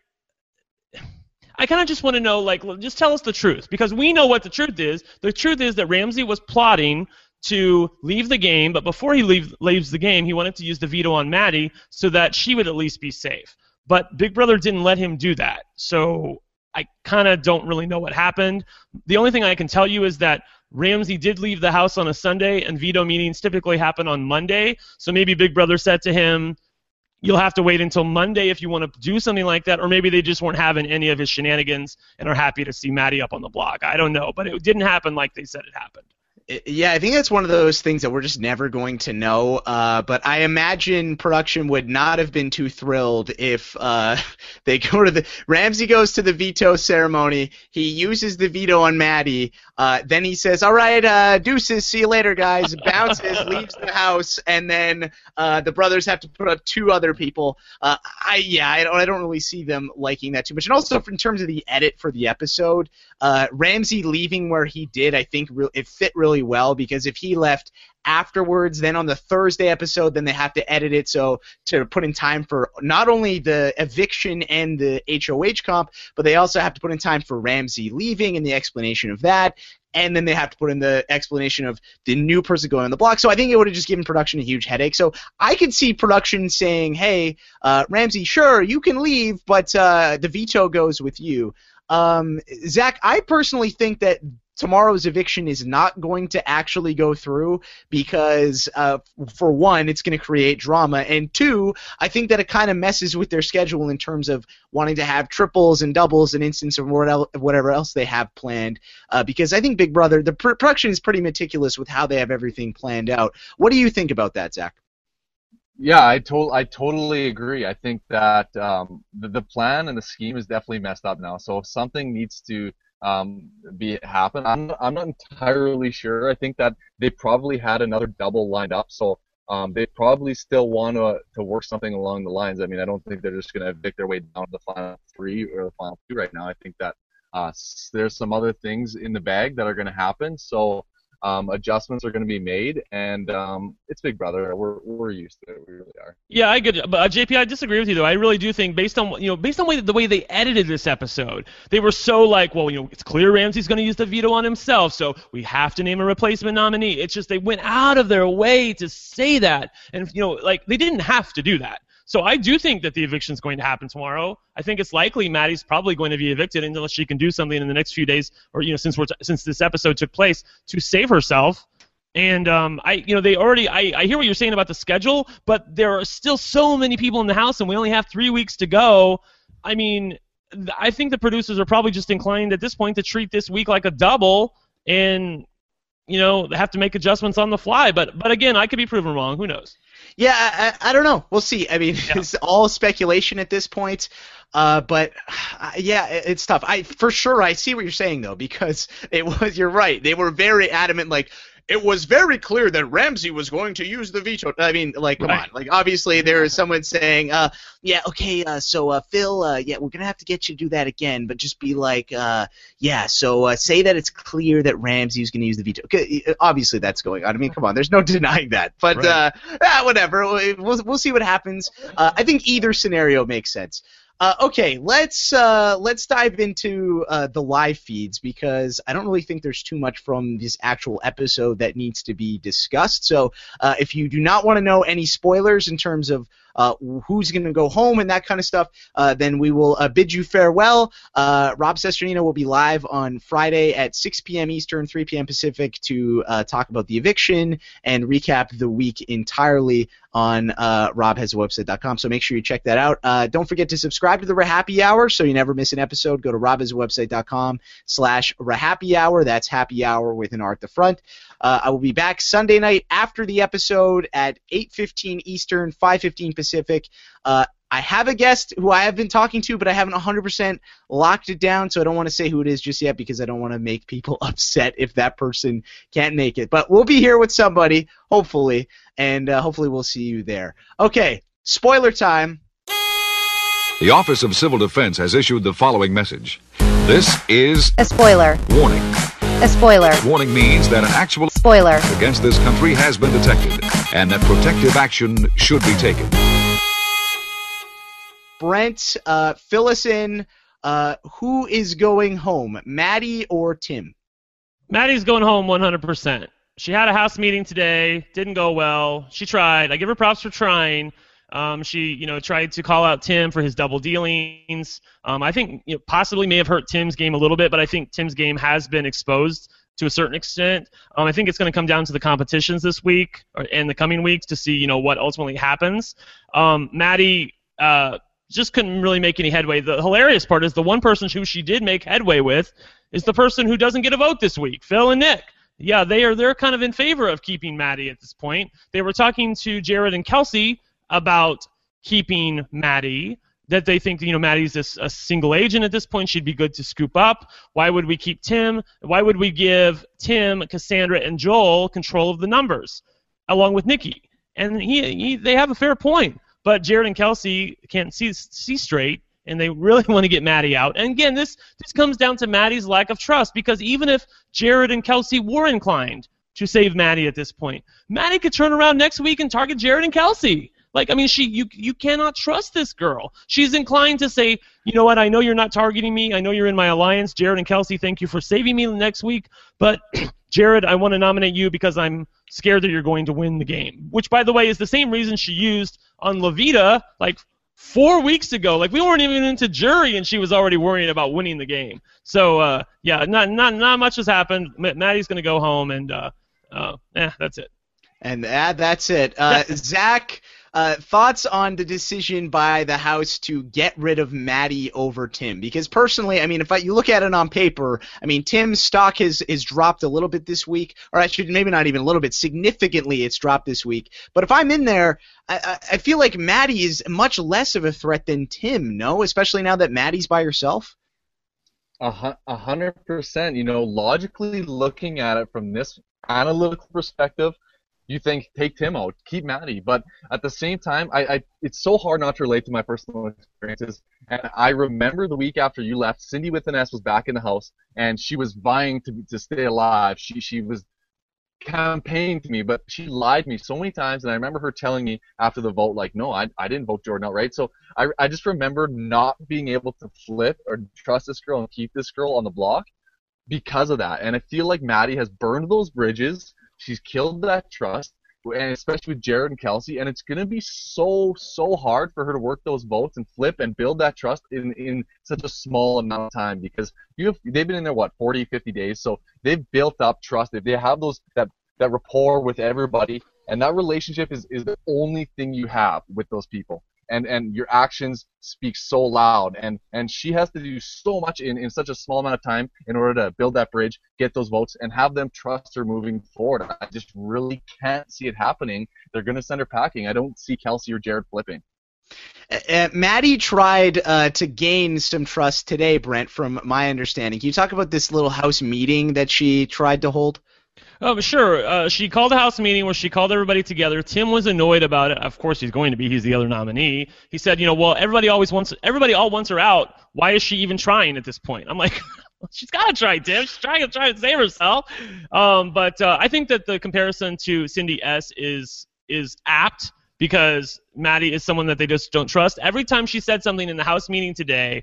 I kind of just want to know, like, just tell us the truth. Because we know what the truth is. The truth is that Ramsey was plotting to leave the game, but before he leave, leaves the game, he wanted to use the veto on Maddie so that she would at least be safe. But Big Brother didn't let him do that. So I kind of don't really know what happened. The only thing I can tell you is that Ramsey did leave the house on a Sunday, and veto meetings typically happen on Monday. So maybe Big Brother said to him, you'll have to wait until Monday if you want to do something like that, or maybe they just weren't having any of his shenanigans and are happy to see Maddie up on the block. I don't know, but it didn't happen like they said it happened. Yeah, I think that's one of those things that we're just never going to know. Uh, but I imagine production would not have been too thrilled if uh, they go to the Ramsey goes to the veto ceremony. He uses the veto on Maddie. Uh, then he says, "All right, uh, deuces, see you later, guys." Bounces, leaves the house, and then uh, the brothers have to put up two other people. Uh, I yeah, I don't, I don't really see them liking that too much. And also, in terms of the edit for the episode, uh, Ramsey leaving where he did, I think re- it fit really well, because if he left afterwards, then on the Thursday episode, then they have to edit it so to put in time for not only the eviction and the H O H comp, but they also have to put in time for Ramsey leaving and the explanation of that, and then they have to put in the explanation of the new person going on the block. So I think it would have just given production a huge headache. So I could see production saying, hey, uh, Ramsey, sure, you can leave, but uh, the veto goes with you. Um, Zach, I personally think that tomorrow's eviction is not going to actually go through because, uh, for one, it's going to create drama, and two, I think that it kind of messes with their schedule in terms of wanting to have triples and doubles and instance of whatever else they have planned, uh, because I think Big Brother, the pr- production is pretty meticulous with how they have everything planned out. What do you think about that, Zach? Yeah, I to- I totally agree. I think that um, the, the plan and the scheme is definitely messed up now. So if something needs to um, be happen, I'm I'm not entirely sure. I think that they probably had another double lined up, so um, they probably still want to to work something along the lines. I mean, I don't think they're just going to evict their way down to the final three or the final two right now. I think that uh, there's some other things in the bag that are going to happen. So. Um, adjustments are going to be made, and um, it's Big Brother. We're we're used to it. We really are. Yeah, I get. But uh, J P, I disagree with you though. I really do think, based on you know, based on way, the way they edited this episode, they were so like, well, you know, it's clear Ramsey's going to use the veto on himself, so we have to name a replacement nominee. It's just they went out of their way to say that, and you know, like they didn't have to do that. So I do think that the eviction is going to happen tomorrow. I think it's likely Maddie's probably going to be evicted unless she can do something in the next few days, or you know, since we're t- since this episode took place, to save herself. And um, I, you know, they already. I, I hear what you're saying about the schedule, but there are still so many people in the house, and we only have three weeks to go. I mean, I think the producers are probably just inclined at this point to treat this week like a double and, you know, have to make adjustments on the fly. But but again, I could be proven wrong. Who knows? Yeah, I, I don't know. We'll see. I mean, yeah. It's all speculation at this point. Uh, but uh, yeah, it's tough. I for sure I see what you're saying though, because it was. You're right. They were very adamant. Like, it was very clear that Ramsey was going to use the veto. I mean, like, come right. on. Like, obviously there is someone saying, uh, yeah, okay, uh, so uh, Phil, uh, yeah, we're gonna have to get you to do that again, but just be like, uh, yeah, so uh, say that it's clear that Ramsey was gonna use the veto. Obviously that's going on. I mean, come on, there's no denying that. But right. uh, ah, whatever. We'll we'll see what happens. Uh, I think either scenario makes sense. Uh, okay, let's uh, let's dive into uh, the live feeds, because I don't really think there's too much from this actual episode that needs to be discussed. So uh, if you do not want to know any spoilers in terms of uh, who's going to go home and that kind of stuff, uh, then we will uh, bid you farewell. Uh, Rob Cesternino will be live on Friday at six p.m. Eastern, three p.m. Pacific to uh, talk about the eviction and recap the week entirely on uh, rob has a website dot com. So make sure you check that out. Uh, don't forget to subscribe to the Rahappy Hour so you never miss an episode. Go to rob has a website dot com slash Rahappy Hour. That's happy hour with an R at the front. Uh, I will be back Sunday night after the episode at eight fifteen Eastern, five fifteen Pacific. Uh, I have a guest who I have been talking to, but I haven't one hundred percent locked it down, so I don't want to say who it is just yet because I don't want to make people upset if that person can't make it. But we'll be here with somebody, hopefully, and uh, hopefully we'll see you there. Okay, spoiler time. The Office of Civil Defense has issued the following message. This is a spoiler. Warning. A spoiler. Warning means that an actual spoiler against this country has been detected, and that protective action should be taken. Brent, uh, fill us in. Uh, who is going home, Maddie or Tim? Maddie's going home one hundred percent. She had a house meeting today. Didn't go well. She tried. I give her props for trying. Um, she, you know, tried to call out Tim for his double dealings. Um, I think, you know, possibly may have hurt Tim's game a little bit, but I think Tim's game has been exposed to a certain extent. Um, I think it's going to come down to the competitions this week or and the coming weeks to see, you know, what ultimately happens. Um, Maddie uh, just couldn't really make any headway. The hilarious part is the one person who she did make headway with is the person who doesn't get a vote this week, Phil and Nick. Yeah, they are they're kind of in favor of keeping Maddie at this point. They were talking to Jared and Kelsey about keeping Maddie, that they think, you know, Maddie's a, a single agent at this point. She'd be good to scoop up. Why would we keep Tim? Why would we give Tim, Cassandra, and Joel control of the numbers, along with Nikki? And he, he they have a fair point. But Jared and Kelsey can't see see straight, and they really want to get Maddie out. And again, this this comes down to Maddie's lack of trust, because even if Jared and Kelsey were inclined to save Maddie at this point, Maddie could turn around next week and target Jared and Kelsey. Like, I mean, she you you cannot trust this girl. She's inclined to say, you know what, I know you're not targeting me. I know you're in my alliance. Jared and Kelsey, thank you for saving me next week. But, Jared, I want to nominate you because I'm scared that you're going to win the game. Which, by the way, is the same reason she used on Levita, like, four weeks ago. Like, we weren't even into jury, and she was already worrying about winning the game. So, uh, yeah, not not not much has happened. Maddie's going to go home, and, uh, uh, eh, that's it. And uh, that's it. Uh, Zach... Uh, thoughts on the decision by the House to get rid of Maddie over Tim? Because personally, I mean, if I, you look at it on paper, I mean, Tim's stock has, has dropped a little bit this week, or I should maybe not even a little bit, significantly it's dropped this week. But if I'm in there, I, I feel like Maddie is much less of a threat than Tim, no? Especially now that Maddie's by herself? A hundred percent. You know, logically looking at it from this analytical perspective, you think, take Tim out, keep Maddie. But at the same time, I, I it's so hard not to relate to my personal experiences. And I remember the week after you left, Cindy with an S was back in the house, and she was vying to to stay alive. She she was campaigning to me, but she lied to me so many times. And I remember her telling me after the vote, like, no, I I didn't vote Jordan out, right? So I I just remember not being able to flip or trust this girl and keep this girl on the block because of that. And I feel like Maddie has burned those bridges. She's killed that trust, and especially with Jared and Kelsey, and it's going to be so, so hard for her to work those votes and flip and build that trust in, in such a small amount of time, because you have, they've been in there, what, forty, fifty days, so they've built up trust. They have those that, that rapport with everybody, and that relationship is, is the only thing you have with those people. and and your actions speak so loud, and and she has to do so much in in such a small amount of time in order to build that bridge, get those votes, and have them trust her moving forward. I just really can't see it happening. They're going to send her packing. I don't see Kelsey or Jared flipping. Uh, Maddie tried uh, to gain some trust today, Brent, from my understanding. Can you talk about this little house meeting that she tried to hold? Oh, sure. Uh, she called a house meeting where she called everybody together. Tim was annoyed about it. Of course, he's going to be. He's the other nominee. He said, you know, well, everybody always wants, everybody all wants her out. Why is she even trying at this point? I'm like, she's got to try, Tim. She's trying to try to save herself. Um, but uh, I think that the comparison to Cindy S is is apt because Maddie is someone that they just don't trust. Every time she said something in the house meeting today,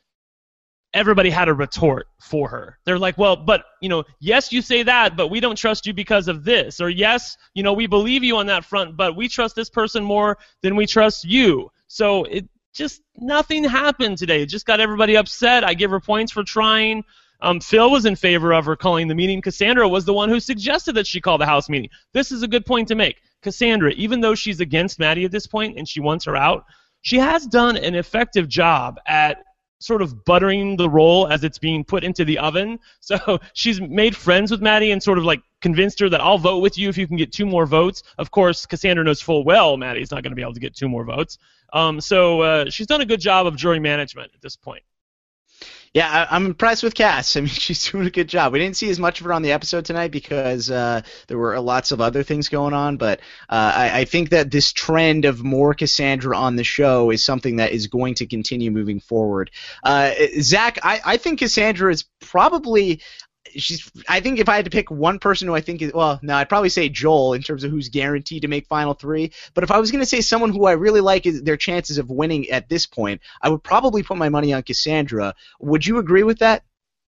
everybody had a retort for her. They're like, well, but, you know, yes, you say that, but we don't trust you because of this. Or yes, you know, we believe you on that front, but we trust this person more than we trust you. So it just, nothing happened today. It just got everybody upset. I give her points for trying. Um, Phil was in favor of her calling the meeting. Cassandra was the one who suggested that she call the house meeting. This is a good point to make. Cassandra, even though she's against Maddie at this point and she wants her out, she has done an effective job at sort of buttering the roll as it's being put into the oven. So she's made friends with Maddie and sort of like convinced her that I'll vote with you if you can get two more votes. Of course, Cassandra knows full well Maddie's not going to be able to get two more votes. Um, so uh, she's done a good job of jury management at this point. Yeah, I, I'm impressed with Cass. I mean, she's doing a good job. We didn't see as much of her on the episode tonight because uh, there were lots of other things going on, but uh, I, I think that this trend of more Cassandra on the show is something that is going to continue moving forward. Uh, Zach, I, I think Cassandra is probably... She's. I think if I had to pick one person who I think is, well, no, I'd probably say Joel in terms of who's guaranteed to make Final Three. But if I was going to say someone who I really like is their chances of winning at this point, I would probably put my money on Cassandra. Would you agree with that?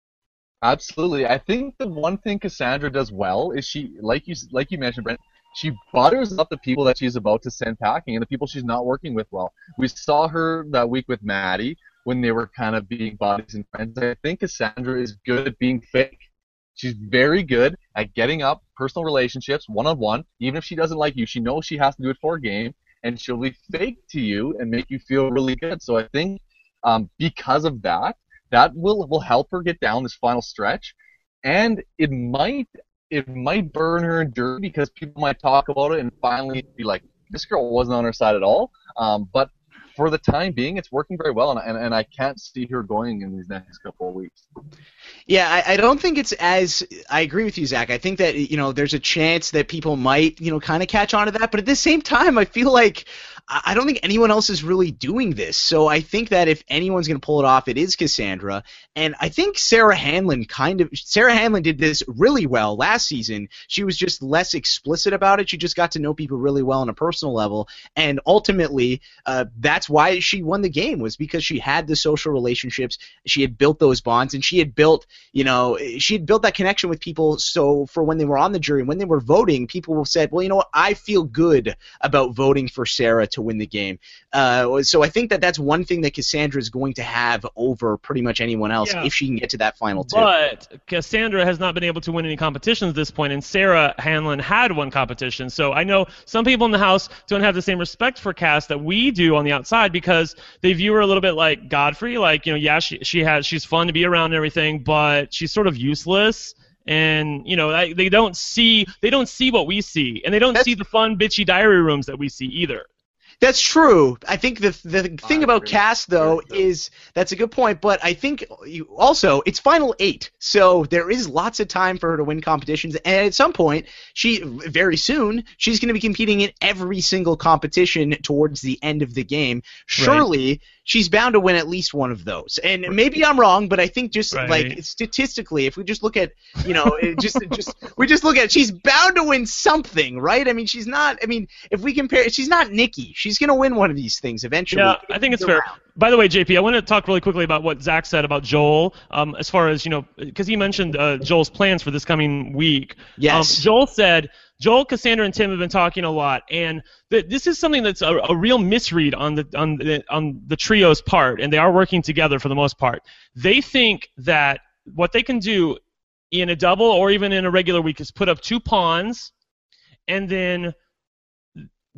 Absolutely. I think the one thing Cassandra does well is she, like you, like you mentioned, Brent, she butters up the people that she's about to send packing and the people she's not working with well. We saw her that week with Maddie when they were kind of being buddies and friends. I think Cassandra is good at being fake. She's very good at getting up personal relationships one-on-one. Even if she doesn't like you, she knows she has to do it for a game, and she'll be fake to you and make you feel really good. So I think um, because of that, that will will help her get down this final stretch, and it might it might burn her in dirt because people might talk about it and finally be like, this girl wasn't on her side at all. Um, but for the time being, it's working very well, and, and, and I can't see her going in these next couple of weeks. Yeah, I, I don't think it's as – I agree with you, Zach. I think that, you know, there's a chance that people might, you know, kind of catch on to that. But at the same time, I feel like I don't think anyone else is really doing this. So I think that if anyone's going to pull it off, it is Cassandra. And I think Sarah Hanlon kind of – Sarah Hanlon did this really well last season. She was just less explicit about it. She just got to know people really well on a personal level. And ultimately, uh, that's why she won the game, was because she had the social relationships. She had built those bonds, and she had built – you know, she had built that connection with people, so for when they were on the jury, when they were voting, people said, well, you know what, I feel good about voting for Sarah to win the game. Uh, so I think that that's one thing that Cassandra is going to have over pretty much anyone else yeah. if she can get to that final two. But Cassandra has not been able to win any competitions at this point, and Sarah Hanlon had one competition. So I know some people in the House don't have the same respect for Cass that we do on the outside because they view her a little bit like Godfrey, like, you know, yeah, she, she has, she's fun to be around and everything, but But she's sort of useless, and you know they don't see they don't see what we see, and they don't That's, see the fun, bitchy diary rooms that we see either. That's true. I think the the thing about Cass, though, is that's a good point, but I think you, also it's Final Eight, so there is lots of time for her to win competitions, and at some point, she very soon, she's going to be competing in every single competition towards the end of the game. Surely, right. she's bound to win at least one of those. And maybe I'm wrong, but I think just right. like statistically, if we just look at, you know, it just just we just look at, she's bound to win something, right? I mean, she's not. I mean, if we compare, she's not Nikki. She's going to win one of these things eventually. Yeah, I think it's fair. Around. By the way, J P, I want to talk really quickly about what Zach said about Joel, um, as far as, you know, because he mentioned uh, Joel's plans for this coming week. Yes. Um, Joel said, Joel, Cassandra, and Tim have been talking a lot, and th- this is something that's a, a real misread on the on the on the trio's part, and they are working together for the most part. They think that what they can do in a double or even in a regular week is put up two pawns, and then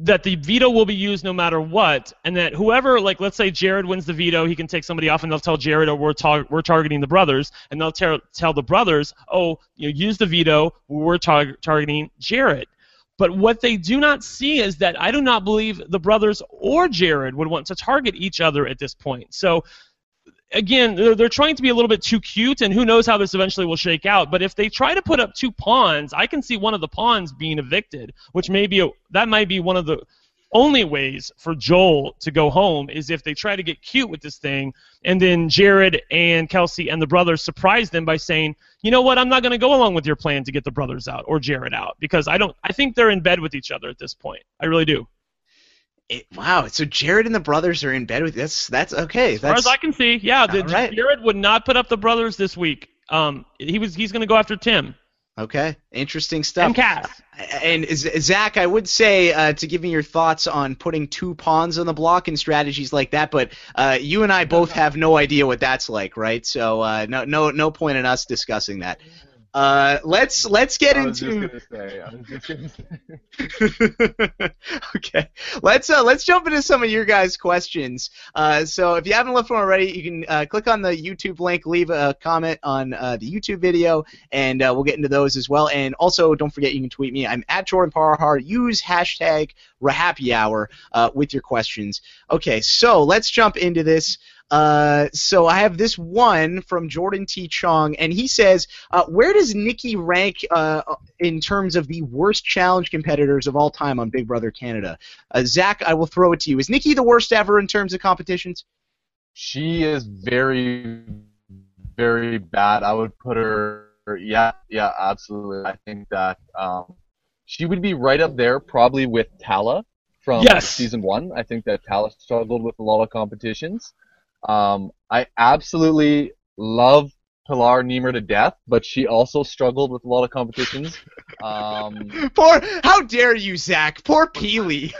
that the veto will be used no matter what, and that whoever, like, let's say Jared wins the veto, he can take somebody off, and they'll tell Jared, oh, we're, tar- we're targeting the brothers, and they'll ter- tell the brothers, oh, you know, use the veto, we're tar- targeting Jared. But what they do not see is that I do not believe the brothers or Jared would want to target each other at this point. So, again, they're, they're trying to be a little bit too cute, and who knows how this eventually will shake out. But if they try to put up two pawns, I can see one of the pawns being evicted, which may be a, that might be one of the only ways for Joel to go home, is if they try to get cute with this thing, and then Jared and Kelsey and the brothers surprise them by saying, you know what, I'm not going to go along with your plan to get the brothers out or Jared out, because I don't. I think they're in bed with each other at this point. I really do. It, wow, so Jared and the brothers are in bed with that's that's okay. As far that's, as I can see, yeah, the, right. Jared would not put up the brothers this week. Um, he was he's going to go after Tim. Okay, interesting stuff. And Cass. And Zach, I would say uh, to give me your thoughts on putting two pawns on the block and strategies like that, but uh, you and I both have no idea what that's like, right? So uh, no, no, no point in us discussing that. Uh, let's let's get I was into. just gonna say, I was just gonna say. Okay, let's uh, let's jump into some of your guys' questions. Uh, so if you haven't left one already, you can uh, click on the YouTube link, leave a comment on uh, the YouTube video, and uh, we'll get into those as well. And also, don't forget you can tweet me. I'm at Jordan Parhar. Use hashtag RaHappyHour uh, with your questions. Okay, so let's jump into this. Uh, so I have this one from Jordan T. Chong, and he says, uh, where does Nikki rank uh, in terms of the worst challenge competitors of all time on Big Brother Canada? Uh, Zach, I will throw it to you. Is Nikki the worst ever in terms of competitions? She is very, very bad. I would put her, yeah, yeah, absolutely. I think that um, she would be right up there probably with Tala from Yes. season one. I think that Tala struggled with a lot of competitions. Um, I absolutely love Pilar Niemer to death, but she also struggled with a lot of competitions. Um, Poor, how dare you, Zach? Poor Peely.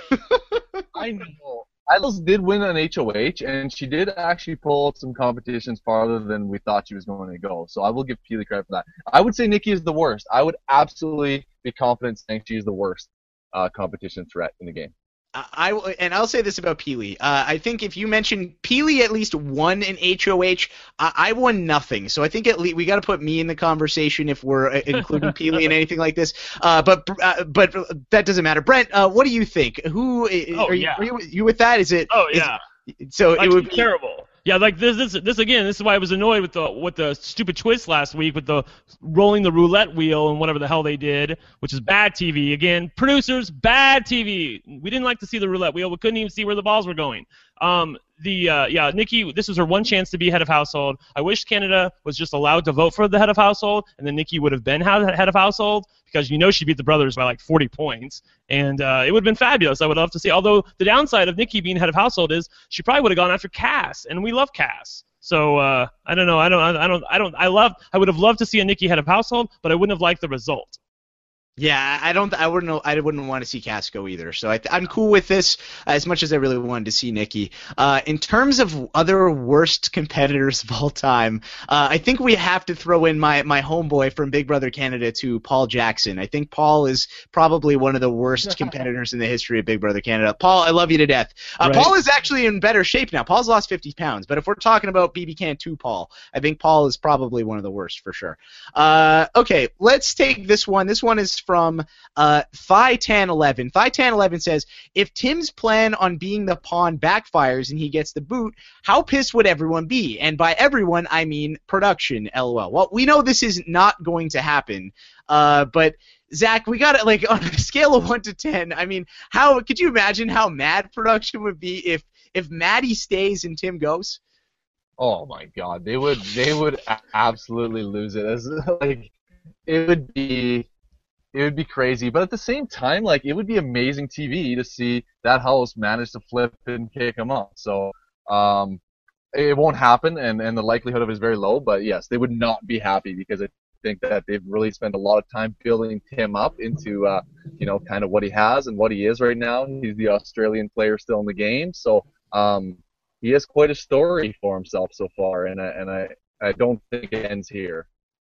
I know. Idols did win an H O H, and she did actually pull some competitions farther than we thought she was going to go. So I will give Peely credit for that. I would say Nikki is the worst. I would absolutely be confident saying she is the worst uh, competition threat in the game. I, I and I'll say this about Peely. Uh, I think if you mention Peely at least won an H O H, I, I won nothing. So I think at least we got to put me in the conversation if we're uh, including Peely in anything like this. Uh, but uh, but that doesn't matter. Brent, uh, what do you think? Who Oh, are, you, yeah. are you you with that? Is it? Oh is- yeah. so Like, it would be terrible. Yeah, like this, this, this again. This is why I was annoyed with the with the stupid twist last week with the rolling the roulette wheel and whatever the hell they did, which is bad T V. Again, producers, bad T V. We didn't like to see the roulette wheel. We couldn't even see where the balls were going. Um, the uh, yeah, Nikki, this was her one chance to be head of household. I wish Canada was just allowed to vote for the head of household, and then Nikki would have been head of household, because you know she beat the brothers by like forty points, and uh, it would have been fabulous. I would love to see. Although the downside of Nikki being head of household is she probably would have gone after Cass, and we love Cass. So uh, I don't know. I don't. I don't. I don't. I love. I would have loved to see a Nikki head of household, but I wouldn't have liked the result. Yeah, I don't. I wouldn't. know- I wouldn't want to see Casco either. So I, I'm cool with this as much as I really wanted to see Nikki. Uh, in terms of other worst competitors of all time, uh, I think we have to throw in my my homeboy from Big Brother Canada to Paul Jackson. I think Paul is probably one of the worst competitors in the history of Big Brother Canada. Paul, I love you to death. Uh, Right. Paul is actually in better shape now. Paul's lost fifty pounds. But if we're talking about B B Can two Paul, I think Paul is probably one of the worst for sure. Uh, okay, let's take this one. This one is from uh, Phi ten eleven. Phi ten eleven says, if Tim's plan on being the pawn backfires and he gets the boot, how pissed would everyone be? And by everyone, I mean production, LOL. Well, we know this is not going to happen, uh, but Zach, we got it like on a scale of one to ten. I mean, how could you imagine how mad production would be if if Maddie stays and Tim goes? Oh my God, they would they would a- absolutely lose it. As like it would be it would be crazy, but at the same time, like it would be amazing T V to see that house manage to flip and kick them up. So um, it won't happen, and and the likelihood of it is very low. But yes, they would not be happy because I think that they've really spent a lot of time building Tim up into uh, you know kind of what he has and what he is right now. He's the Australian player still in the game, so. Um, He has quite a story for himself so far, and I, and I, I don't think it ends here.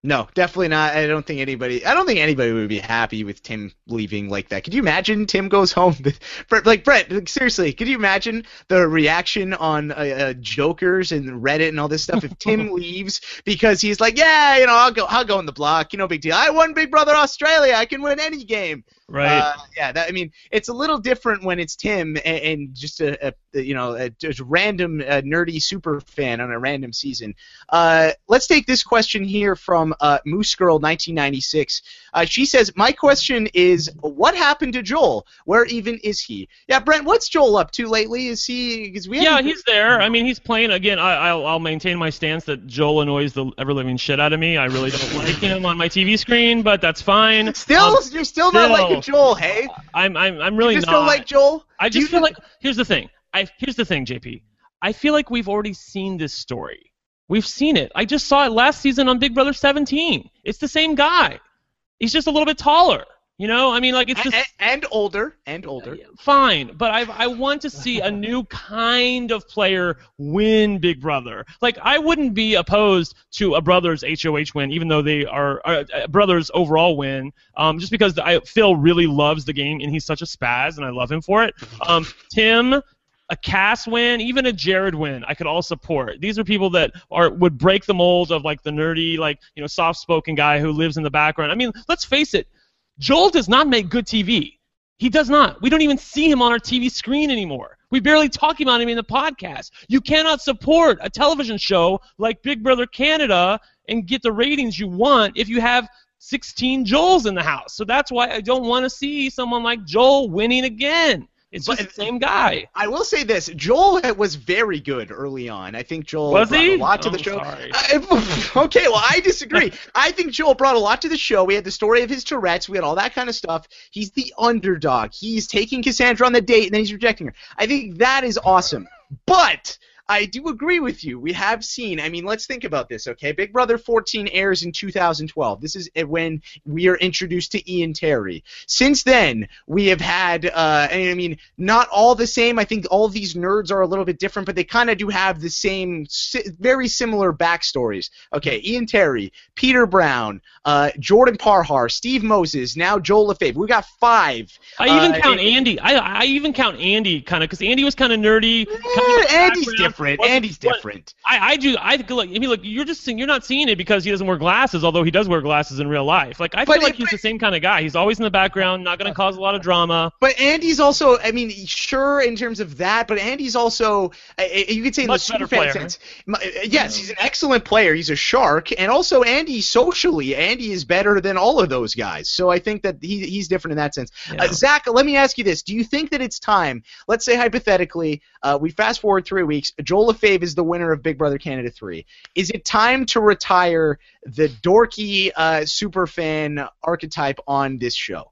No, definitely not. I don't think anybody. I don't think anybody would be happy with Tim leaving like that. Could you imagine Tim goes home? Like Brett, like, seriously, could you imagine the reaction on uh, uh, Jokers and Reddit and all this stuff if Tim leaves because he's like, yeah, you know, I'll go, I'll go in the block. You know, big deal. I won Big Brother Australia. I can win any game. Right. Uh, yeah. That, I mean, it's a little different when it's Tim and, and just a, a you know a, a random uh, nerdy super fan on a random season. Uh, let's take this question here from uh, Moose Girl nineteen ninety-six. Uh, she says, my question is, what happened to Joel? Where even is he? Yeah, Brent, what's Joel up to lately? Is he? Cause we yeah, he's there. I mean, he's playing again. I, I'll, I'll maintain my stance that Joel annoys the ever living shit out of me. I really don't like him on my T V screen, but that's fine. Still, um, you're still, still not liking Joel, hey? I'm, I'm, I'm really you just not. don't like Joel? I Do just you feel think- like here's the thing. I here's the thing, J P. I feel like we've already seen this story. We've seen it. I just saw it last season on Big Brother seventeen. It's the same guy. He's just a little bit taller. You know, I mean, like it's and, just and older, and older. Fine, but I I want to see a new kind of player win Big Brother. Like I wouldn't be opposed to a Brothers H O H win, even though they are uh, Brothers overall win. Um, just because I Phil really loves the game and he's such a spaz and I love him for it. Um, Tim, a Cass win, even a Jared win, I could all support. These are people that are would break the mold of like the nerdy, like you know, soft-spoken guy who lives in the background. I mean, let's face it. Joel does not make good T V. He does not. We don't even see him on our T V screen anymore. We barely talk about him in the podcast. You cannot support a television show like Big Brother Canada and get the ratings you want if you have sixteen Joels in the house. So that's why I don't want to see someone like Joel winning again. It's just But- the same guy. I will say this: Joel was very good early on. I think Joel Was brought he? a lot to I'm the show. sorry. I- okay, well, I disagree. I think Joel brought a lot to the show. We had the story of his Tourette's. We had all that kind of stuff. He's the underdog. He's taking Cassandra on the date, and then he's rejecting her. I think that is awesome. But I do agree with you. We have seen, I mean, let's think about this, okay? Big Brother fourteen airs in two thousand twelve. This is when we are introduced to Ian Terry. Since then, we have had, uh, I mean, not all the same. I think all of these nerds are a little bit different, but they kind of do have the same, si- very similar backstories. Okay, Ian Terry, Peter Brown, uh, Jordan Parhar, Steve Moses, now Joel Lefebvre. We got five. I even Uh, count and- Andy. I I even count Andy kind of because Andy was kind of nerdy. Kind Eh, of Andy's background. different. Wasn't- Andy's what- different. I, I do. I look. I mean, look. You're just seeing. You're not seeing it because he doesn't wear glasses, although he does wear glasses in real life. Like I But feel like it- he's the same kind of guy. He's always in the background, not going to cause a lot of drama. But Andy's also, I mean, sure in terms of that, but Andy's also, uh, you could say in Much the better superfan player. sense, m- uh, yes, he's an excellent player. He's a shark, and also Andy socially, Andy is better than all of those guys. So I think that he, he's different in that sense. Yeah. Uh, Zach, let me ask you this: do you think that it's time? Let's say hypothetically, uh, we fast forward three weeks. Joel Lefebvre is the winner of Big Brother Canada three. Is it time to retire the dorky uh, superfan archetype on this show?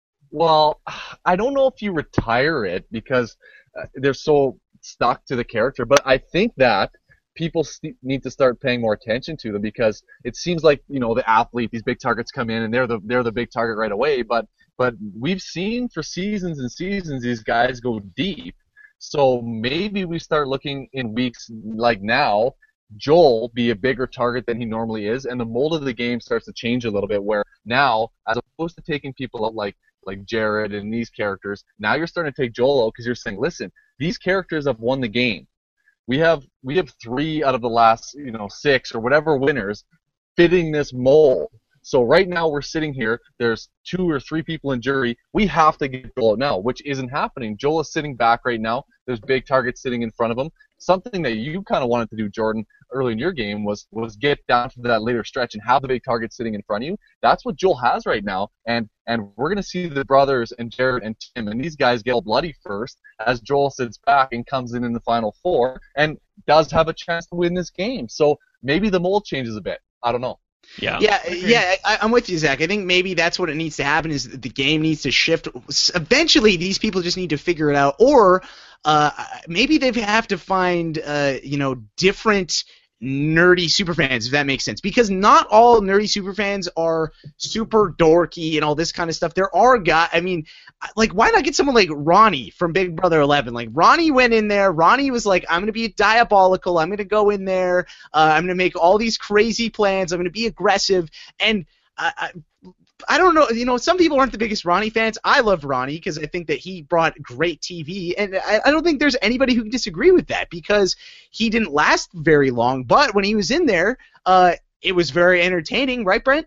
Well, I don't know if you retire it because uh, they're so stuck to the character, but I think that people st- need to start paying more attention to them because it seems like, you know, the athlete, these big targets come in and they're the they're the big target right away, but but we've seen for seasons and seasons these guys go deep. So maybe we start looking in weeks like now, Joel be a bigger target than he normally is, and the mold of the game starts to change a little bit where now, as opposed to taking people out like like Jared and these characters, now you're starting to take Joel out because you're saying, listen, these characters have won the game. We have we have three out of the last, you know, six or whatever winners fitting this mold. So right now we're sitting here, there's two or three people in jury. We have to get Joel out now, which isn't happening. Joel is sitting back right now. There's big targets sitting in front of him. Something that you kind of wanted to do, Jordan, early in your game was was get down to that later stretch and have the big target sitting in front of you. That's what Joel has right now, and and we're going to see the brothers and Jared and Tim and these guys get all bloody first as Joel sits back and comes in in the final four and does have a chance to win this game. So maybe the mold changes a bit. I don't know. Yeah. Yeah, yeah, I, I'm with you, Zach. I think maybe that's what it needs to happen is the game needs to shift. Eventually, these people just need to figure it out, or uh, maybe they have to find, uh, you know, different nerdy superfans, if that makes sense. Because not all nerdy superfans are super dorky and all this kind of stuff. There are guys, I mean, like, why not get someone like Ronnie from Big Brother eleven? Like, Ronnie went in there, Ronnie was like, I'm going to be diabolical, I'm going to go in there, uh, I'm going to make all these crazy plans, I'm going to be aggressive, and I, I I don't know, you know, some people aren't the biggest Ronnie fans. I love Ronnie because I think that he brought great T V, and I, I don't think there's anybody who can disagree with that because he didn't last very long, but when he was in there, uh, it was very entertaining, right, Brent?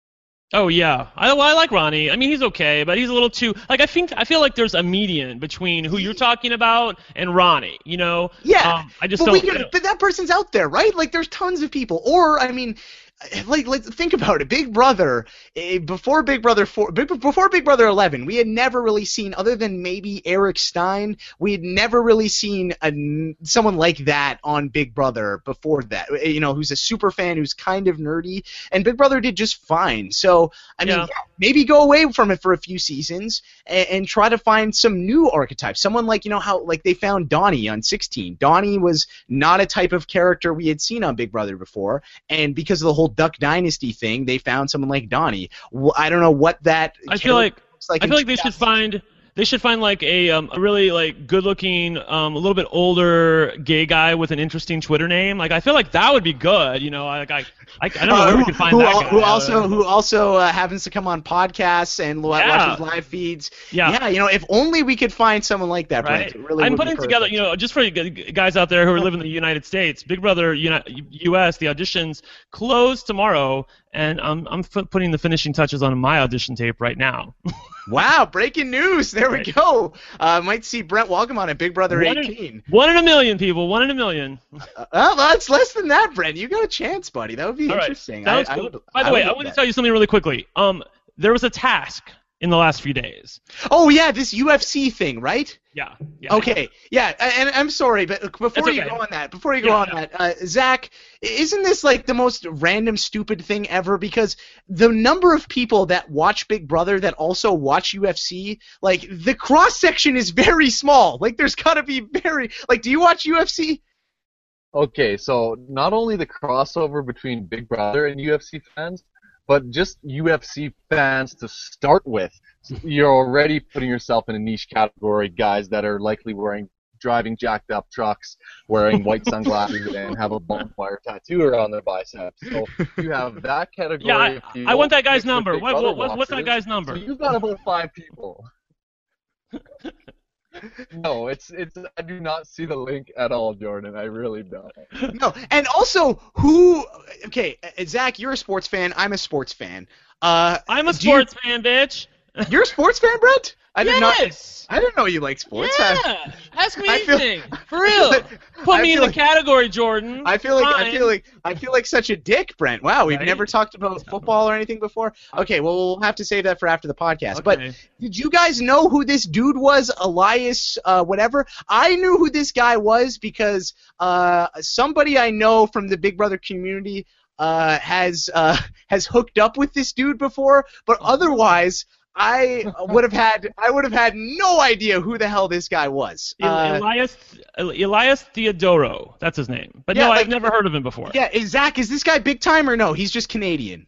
Oh yeah, I, well, I like Ronnie. I mean, he's okay, but he's a little too like I think I feel like there's a median between who you're talking about and Ronnie. You know? Yeah. Um, I just but don't. We could, you know. But that person's out there, right? Like, there's tons of people. Or, I mean, like, like think about it. Big Brother, eh, before Big Brother four, big, before Big Brother eleven, we had never really seen, other than maybe Eric Stein, we had never really seen a, someone like that on Big Brother before that. You know, who's a super fan, who's kind of nerdy, and Big Brother did just fine. So, I mean, Yeah. yeah, maybe go away from it for a few seasons and, and try to find some new archetypes. Someone like, you know, how like they found Donnie on sixteen. Donnie was not a type of character we had seen on Big Brother before, and because of the whole Duck Dynasty thing, they found someone like Donnie. Wh- I don't know what that I feel like looks like I in feel like they should two thousand. find they should find like a um, a really like good-looking, um, a little bit older gay guy with an interesting Twitter name. Like I feel like that would be good. You know, like I I, I don't know Uh, where who, we could find who, that al- guy. who also who also uh, happens to come on podcasts and wa- Yeah. watches live feeds. Yeah. yeah, you know, if only we could find someone like that. Right. Brent, it really I'm would be putting perfect. together, you know, just for you g- guys out there who live in the United States, Big Brother Uni- U S, the auditions close tomorrow, and I'm I'm f- putting the finishing touches on my audition tape right now. Wow, breaking news! There Right. we go. Uh, might see Brent Welcome on a Big Brother One in- eighteen. One in a million, people. One in a million. Uh, well, that's less than that, Brent. You got a chance, buddy. That would be All right. interesting. Sounds I, I cool. would, By the I way, would I love want to that. tell you something really quickly. Um, there was a task in the last few days. Oh yeah, this U F C thing, right? Yeah. yeah. Okay, yeah, a- and I'm sorry, but before That's you okay. go on that, before you go Yeah, on yeah. that, uh, Zach, isn't this like the most random, stupid thing ever? Because the number of people that watch Big Brother that also watch U F C, like the cross section is very small. Like there's gotta be very, like, do you watch U F C? Okay, so not only the crossover between Big Brother and U F C fans, but just U F C fans to start with. You're already putting yourself in a niche category, guys that are likely wearing, driving jacked up trucks, wearing white sunglasses, and have a bonfire tattoo around their biceps. So you have that category. Yeah, of I, people I want that guy's mixed with number. Big What, Brother what, what, what's that watchers. guy's number? So you've got about five people. No, it's it's. I do not see the link at all, Jordan. I really don't. No, and also who? Okay, uh, Zach, you're a sports fan. I'm a sports fan. Uh, I'm a do you- sports fan, bitch. You're a sports fan, Brent? I did not. Yes. I didn't know you like sports. I- Yeah. Ask me I feel- anything. For real. Put I me in feel the like- category, Jordan. I feel like I Fine. feel like I feel like such a dick, Brent. Wow, we've Right? never talked about football or anything before. Okay, well we'll have to save that for after the podcast. But Okay. did you guys know who this dude was, Elias, uh, whatever? I knew who this guy was because uh, somebody I know from the Big Brother community uh, has uh, has hooked up with this dude before, but otherwise. I would have had I would have had no idea who the hell this guy was. El- Uh, Elias Elias Theodoro. That's his name. But Yeah, no, like- I've never heard of him before. yeah, is Zach, is this guy big time or no? He's just Canadian.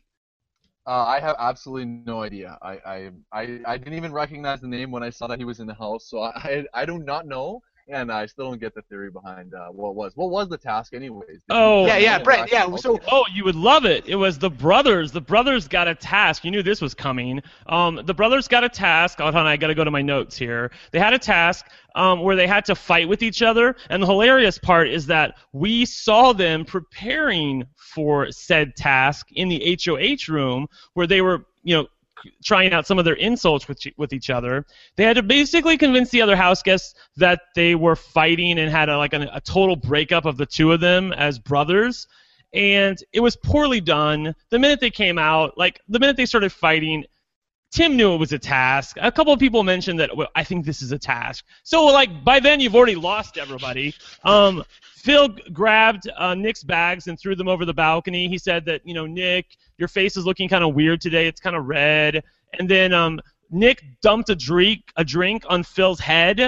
Uh, I have absolutely no idea. I, I I I didn't even recognize the name when I saw that he was in the house. So I I, I do not know, and I still don't get the theory behind uh, what was what was the task, anyways. Did Oh. you- Yeah, yeah, Brent. Yeah, so Oh, you would love it. It was the brothers. The brothers got a task. You knew this was coming. Um, the brothers got a task. Hold on, I got to go to my notes here. They had a task um, where they had to fight with each other. And the hilarious part is that we saw them preparing for said task in the H O H room where they were, you know, trying out some of their insults with with each other. They had to basically convince the other house guests that they were fighting and had a, like a, a total breakup of the two of them as brothers. And it was poorly done. The minute they came out, like the minute they started fighting, Tim knew it was a task. A couple of people mentioned that, well, I think this is a task. So like by then you've already lost everybody. Um, Phil grabbed uh, Nick's bags and threw them over the balcony. He said that, you know, Nick, your face is looking kind of weird today. It's kind of red. And then um, Nick dumped a drink, a drink on Phil's head,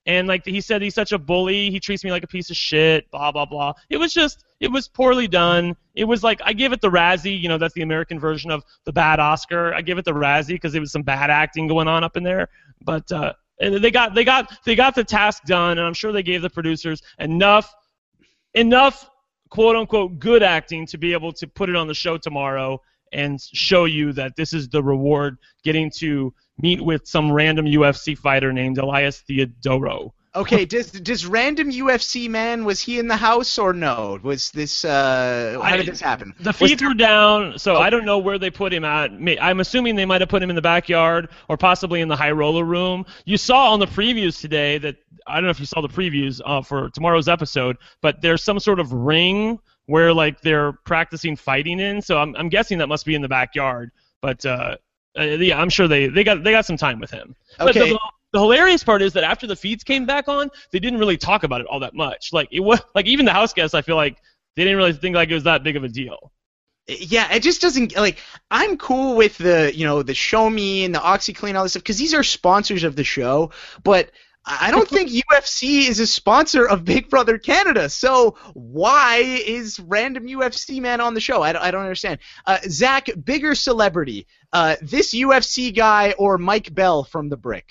And like he said, he's such a bully. He treats me like a piece of shit. Blah blah blah. It was just, it was poorly done. It was like, I give it the Razzie. You know, that's the American version of the bad Oscar. I give it the Razzie because there was some bad acting going on up in there. But uh, they got they got they got the task done, and I'm sure they gave the producers enough enough quote unquote good acting to be able to put it on the show tomorrow and show you that this is the reward, getting to meet with some random U F C fighter named Elias Theodorou. Okay, does does random U F C man, was he in the house or no? Was this uh how I- did this happen? The Was feeds were down, so Oh. I don't know where they put him at. May- I'm assuming they might have put him in the backyard or possibly in the high roller room. You saw on the previews today that, I don't know if you saw the previews uh, for tomorrow's episode, but there's some sort of ring where like they're practicing fighting in. So I'm I'm guessing that must be in the backyard. But uh, uh, yeah, I'm sure they, they got they got some time with him. But Okay. the, the hilarious part is that after the feeds came back on, they didn't really talk about it all that much. Like it was like even the house guests, I feel like they didn't really think like it was that big of a deal. Yeah, it just doesn't, like, I'm cool with the, you know, the Show Me and the OxyClean, all this stuff, because these are sponsors of the show, but I don't think U F C is a sponsor of Big Brother Canada, so why is random U F C man on the show? I don't, I don't understand. Uh, Zach, bigger celebrity, uh, this U F C guy or Mike Bell from The Brick?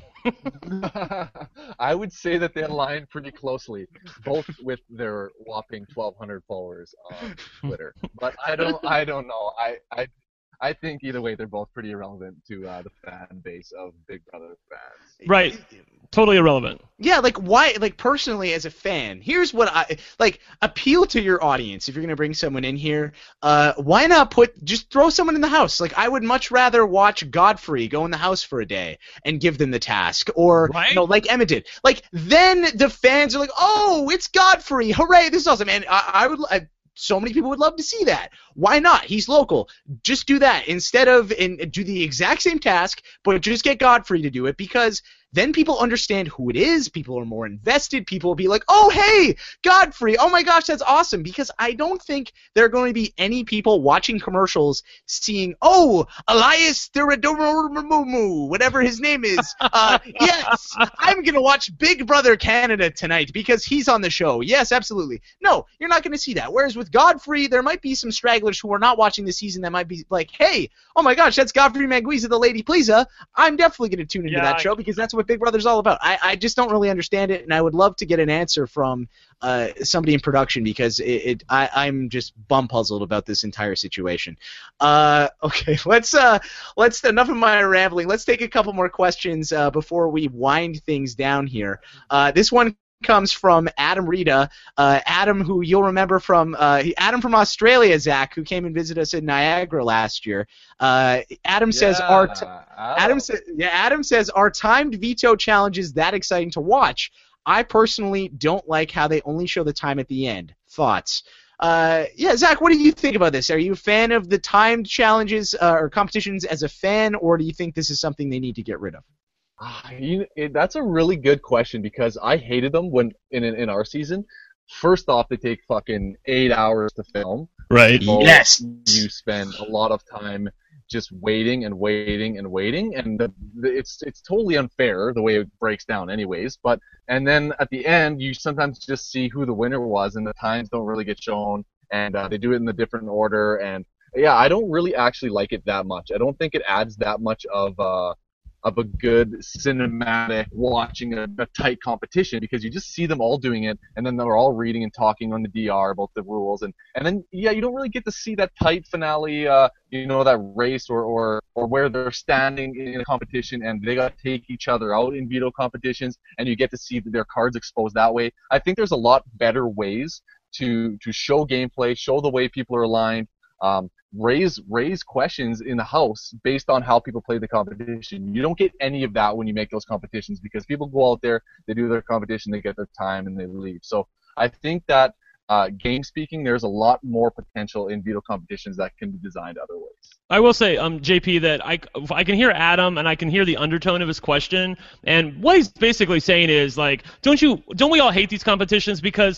I would say that they align pretty closely, both with their whopping twelve hundred followers on Twitter. But I don't, I don't know. I, I, I think either way, they're both pretty irrelevant to uh, the fan base of Big Brother fans. Right. Totally irrelevant. Yeah, like why, like personally as a fan, here's what I, like, appeal to your audience if you're going to bring someone in here. Uh, why not put, just throw someone in the house? Like, I would much rather watch Godfrey go in the house for a day and give them the task. Or, Right? you know, like Emma did. Like, then the fans are like, oh, it's Godfrey. Hooray, this is awesome. And I, I would, I, so many people would love to see that. Why not? He's local. Just do that instead of and do the exact same task, but just get Godfrey to do it, because then people understand who it is. People are more invested. People will be like, oh, hey, Godfrey. Oh, my gosh, that's awesome. Because I don't think there are going to be any people watching commercials seeing, oh, Elias Theodorou, whatever his name is. Uh, yes, I'm going to watch Big Brother Canada tonight because he's on the show. Yes, absolutely. No, you're not going to see that. Whereas with Godfrey, there might be some stragglers who are not watching the season that might be like, hey, oh, my gosh, that's Godfrey Manguiza, the Lady Pleaser. I'm definitely going to tune into Yeah, that I- show because that's what Big Brother's all about. I, I just don't really understand it, and I would love to get an answer from uh, somebody in production because it, it I, I'm just bum puzzled about this entire situation. Uh, okay, let's uh, let's enough of my rambling. Let's take a couple more questions uh, before we wind things down here. Uh, this one comes from Adam Rita. Uh, Adam, who you'll remember from uh, Adam from Australia, Zach, who came and visited us in Niagara last year. Uh, Adam says our t- Adam says, yeah, Adam says, are timed veto challenges that exciting to watch? I personally don't like how they only show the time at the end. Thoughts? Uh, yeah, Zach, what do you think about this? Are you a fan of the timed challenges uh, or competitions as a fan, or do you think this is something they need to get rid of? Ah, you, it, that's a really good question because I hated them when in in our season. First off, they take fucking eight hours to film. Right. So Yes. You spend a lot of time just waiting and waiting and waiting, and the, the, it's it's totally unfair the way it breaks down, anyways. But and then at the end, you sometimes just see who the winner was, and the times don't really get shown, and uh, they do it in a different order. And yeah, I don't really actually like it that much. I don't think it adds that much of uh of a good cinematic watching a, a tight competition because you just see them all doing it and then they're all reading and talking on the D R about the rules and, and then yeah you don't really get to see that tight finale uh you know that race or, or, or where they're standing in a competition and they gotta take each other out in veto competitions and you get to see their cards exposed that way. I think there's a lot better ways to to show gameplay, show the way people are aligned, um, raise raise questions in the house based on how people play the competition. You don't get any of that when you make those competitions because people go out there, they do their competition, they get their time, and they leave. So I think that uh, game speaking, there's a lot more potential in veto competitions that can be designed other ways. I will say, um, J P, that I, I can hear Adam and I can hear the undertone of his question, and what he's basically saying is like, don't you, don't we all hate these competitions because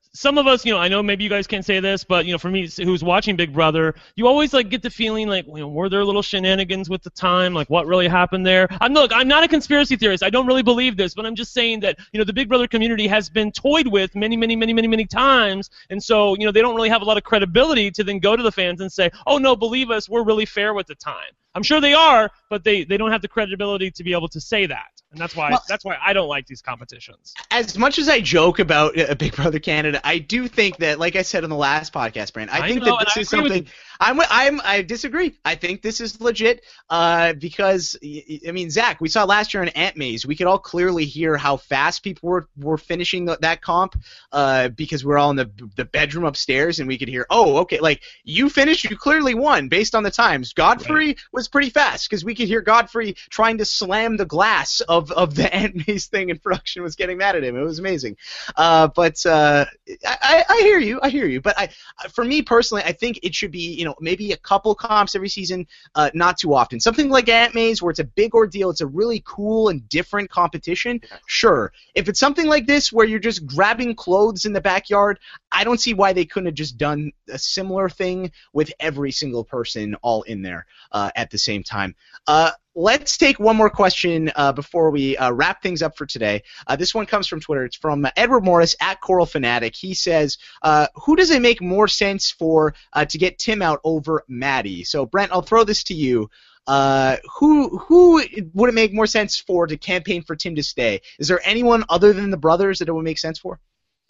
some of us, you know, I know maybe you guys can't say this, but, you know, for me, who's watching Big Brother, you always, like, get the feeling, like, you know, were there little shenanigans with the time? Like, what really happened there? I'm, look, I'm not a conspiracy theorist. I don't really believe this, but I'm just saying that, you know, the Big Brother community has been toyed with many, many, many, many, many times, and so, you know, they don't really have a lot of credibility to then go to the fans and say, oh, no, believe us, we're really fair with the time. I'm sure they are, but they, they don't have the credibility to be able to say that. And that's why well, that's why I don't like these competitions. As much as I joke about uh, Big Brother Canada, I do think that, like I said in the last podcast, Brand, I, I think know, that this is something. I'm I'm I disagree. I think this is legit uh, because I mean, Zach, we saw last year in Ant Maze, we could all clearly hear how fast people were were finishing the, that comp uh, because we we're all in the the bedroom upstairs and we could hear, oh, okay, like you finished, you clearly won based on the times. Godfrey right. was pretty fast because we could hear Godfrey trying to slam the glass of of the Ant Maze thing, and production was getting mad at him. It was amazing. Uh, but uh, I, I hear you. I hear you. But I, for me personally, I think it should be, you know, maybe a couple comps every season, uh, not too often. Something like Ant Maze where it's a big ordeal, it's a really cool and different competition, sure. If it's something like this where you're just grabbing clothes in the backyard, I don't see why they couldn't have just done a similar thing with every single person all in there uh, at the same time. Uh, Let's take one more question uh, before we uh, wrap things up for today. Uh, this one comes from Twitter. It's from uh, Edward Morris at Coral Fanatic. He says, uh, who does it make more sense for uh, to get Tim out over Maddie? So, Brent, I'll throw this to you. Uh, who who would it make more sense for to campaign for Tim to stay? Is there anyone other than the brothers that it would make sense for?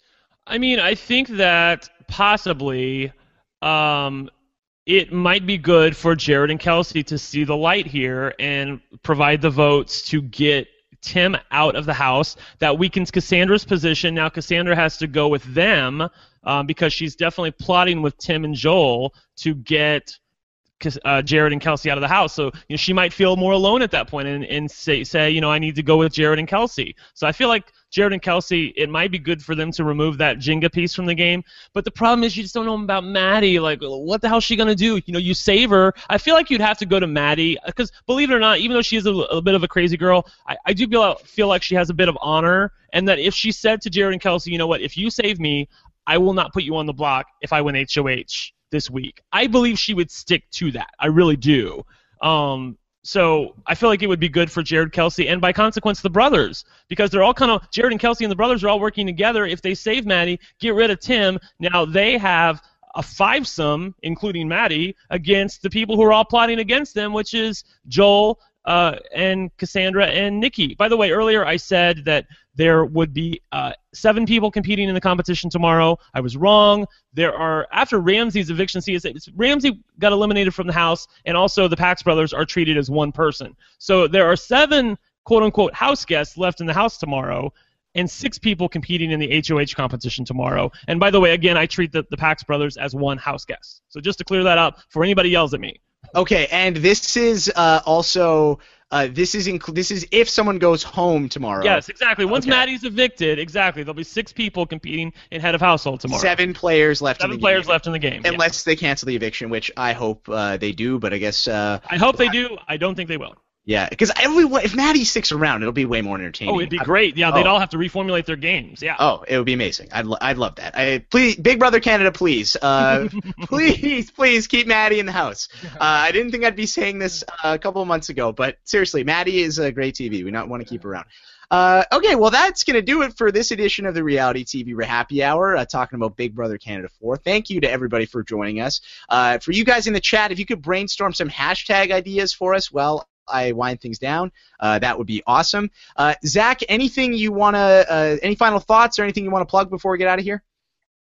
I mean, I think that possibly um, – it might be good for Jared and Kelsey to see the light here and provide the votes to get Tim out of the house. That weakens Cassandra's position. Now Cassandra has to go with them um, because she's definitely plotting with Tim and Joel to get uh, Jared and Kelsey out of the house. So you know, she might feel more alone at that point and, and say, say, you know, I need to go with Jared and Kelsey. So I feel like Jared and Kelsey, it might be good for them to remove that Jenga piece from the game. But the problem is you just don't know about Maddie. Like, what the hell is she going to do? You know, you save her. I feel like you'd have to go to Maddie because, believe it or not, even though she is a, a bit of a crazy girl, I, I do feel, feel like she has a bit of honor, and that if she said to Jared and Kelsey, you know what, if you save me, I will not put you on the block if I win H O H this week. I believe she would stick to that. I really do. Um, So I feel like it would be good for Jared, Kelsey, and by consequence the brothers, because they're all kind of, Jared and Kelsey and the brothers are all working together. If they save Maddie, get rid of Tim, now they have a fivesome, including Maddie, against the people who are all plotting against them, which is Joel uh, and Cassandra and Nikki. By the way, earlier I said that there would be uh, seven people competing in the competition tomorrow. I was wrong. There are, after Ramsey's eviction, see, it's, Ramsey got eliminated from the house, and also the Pax brothers are treated as one person. So there are seven quote-unquote house guests left in the house tomorrow, and six people competing in the H O H competition tomorrow. And by the way, again, I treat the, the Pax brothers as one house guest. So just to clear that up for anybody yells at me. Okay, and this is uh, also uh, this is inc- this is if someone goes home tomorrow. Yes, exactly. Once okay. Maddie's evicted, exactly, there'll be six people competing in head of household tomorrow. Seven players left. Seven in the players game. left in the game. Unless yeah. they cancel the eviction, which I hope uh, they do, but I guess. Uh, I hope they do. I don't think they will. Yeah, because if Maddie sticks around, it'll be way more entertaining. Oh, it'd be great. Yeah, they'd oh. all have to reformulate their games. Yeah. Oh, it would be amazing. I'd, lo- I'd love that. I, please, Big Brother Canada, please, uh, please, please keep Maddie in the house. Uh, I didn't think I'd be saying this uh, a couple of months ago, but seriously, Maddie is a great T V. We not want to keep her around. Uh, okay, well, that's going to do it for this edition of the Reality T V Happy Hour, uh, talking about Big Brother Canada four. Thank you to everybody for joining us. Uh, for you guys in the chat, if you could brainstorm some hashtag ideas for us, well, I wind things down. Uh, that would be awesome. Uh, Zach, anything you want to, uh, any final thoughts or anything you want to plug before we get out of here?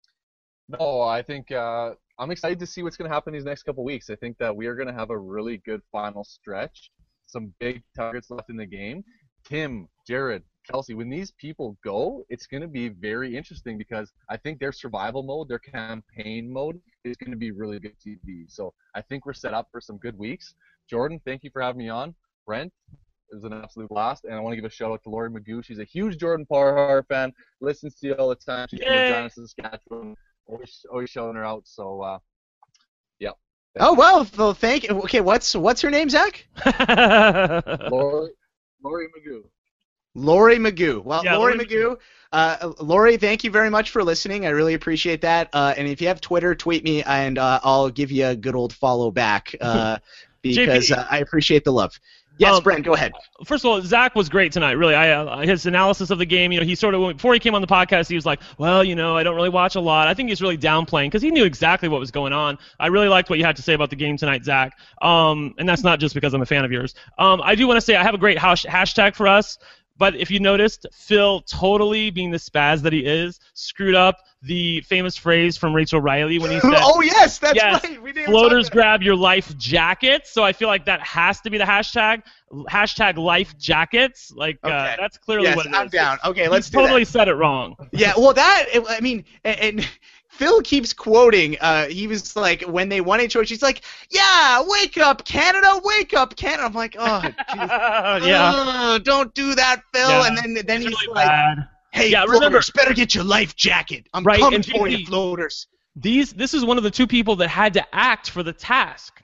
No, I think uh, I'm excited to see what's going to happen these next couple weeks. I think that we are going to have a really good final stretch. Some big targets left in the game. Tim, Jared, Kelsey, when these people go, it's going to be very interesting because I think their survival mode, their campaign mode is going to be really good T V. So I think we're set up for some good weeks. Jordan, thank you for having me on. Brent, it was an absolute blast. And I want to give a shout out to Lori Magoo. She's a huge Jordan Parhar fan, listens to you all the time. She's from Regina, Saskatchewan. Always, always showing her out. So, uh, yeah. Oh, well, well, thank you. Okay, what's what's her name, Zach? Lori, Lori Magoo. Lori Magoo. Well, Yeah, Lori Lori Magoo. Uh, Lori, thank you very much for listening. I really appreciate that. Uh, and if you have Twitter, tweet me, and uh, I'll give you a good old follow back uh, because uh, I appreciate the love. Yes, Um, Brent, go ahead. First of all, Zach was great tonight. Really, I uh, his analysis of the game. You know, he sort of before he came on the podcast, he was like, "Well, you know, I don't really watch a lot." I think he's really downplaying because he knew exactly what was going on. I really liked what you had to say about the game tonight, Zach. Um, and that's not just because I'm a fan of yours. Um, I do want to say I have a great hash- hashtag for us. But if you noticed, Phil, totally being the spaz that he is, screwed up the famous phrase from Rachel Riley when he said, oh, yes, that's yes, right. We didn't floaters talk about- grab your life jackets. So I feel like that has to be the hashtag, hashtag life jackets. Like, Okay. uh, that's clearly Yes, what it I'm is. down. Okay, He let's do totally that. said it wrong. Yeah, well, that, I mean, and, and Phil keeps quoting, uh, he was like, when they won H O H, he's like, yeah, wake up, Canada, wake up, Canada. I'm like, oh, geez. yeah. Uh, don't do that, Phil. Yeah. And then, then It's he's really like, bad. hey, Yeah, floaters, remember- better get your life jacket. I'm Right, coming and for you, J P floaters. These, this is one of the two people that had to act for the task.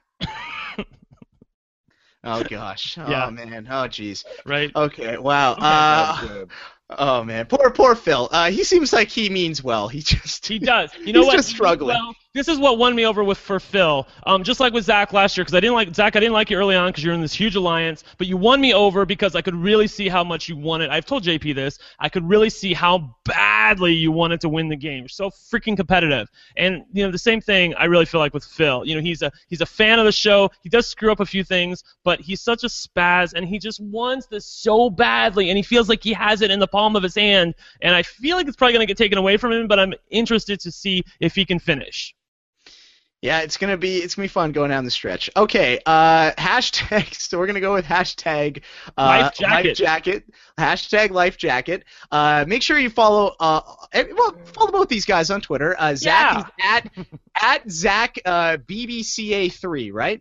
Oh, gosh. Yeah. Oh, man. Oh, jeez. Right? Okay, wow. That was Uh, good. oh, man. Poor, poor Phil. Uh, he seems like he means well. He just... He does. You know He's what? just struggling. Well, this is what won me over with for Phil. Um, just like with Zach last year, because I didn't like Zach. I didn't like you early on because you're in this huge alliance, but you won me over because I could really see how much you wanted. I've told J P this. I could really see how badly you wanted to win the game. You're so freaking competitive. And you know the same thing. I really feel like with Phil. You know he's a he's a fan of the show. He does screw up a few things, but he's such a spaz, and he just wants this so badly, and he feels like he has it in the palm of his hand. And I feel like it's probably going to get taken away from him, but I'm interested to see if he can finish. Yeah, it's gonna be it's gonna be fun going down the stretch. Okay, uh, hashtag. So we're gonna go with hashtag uh, Life jacket. life jacket. Hashtag life jacket. Uh, make sure you follow. Uh, eh, well, follow both these guys on Twitter. Uh, Zach is at at Zach uh, B B C A three, right?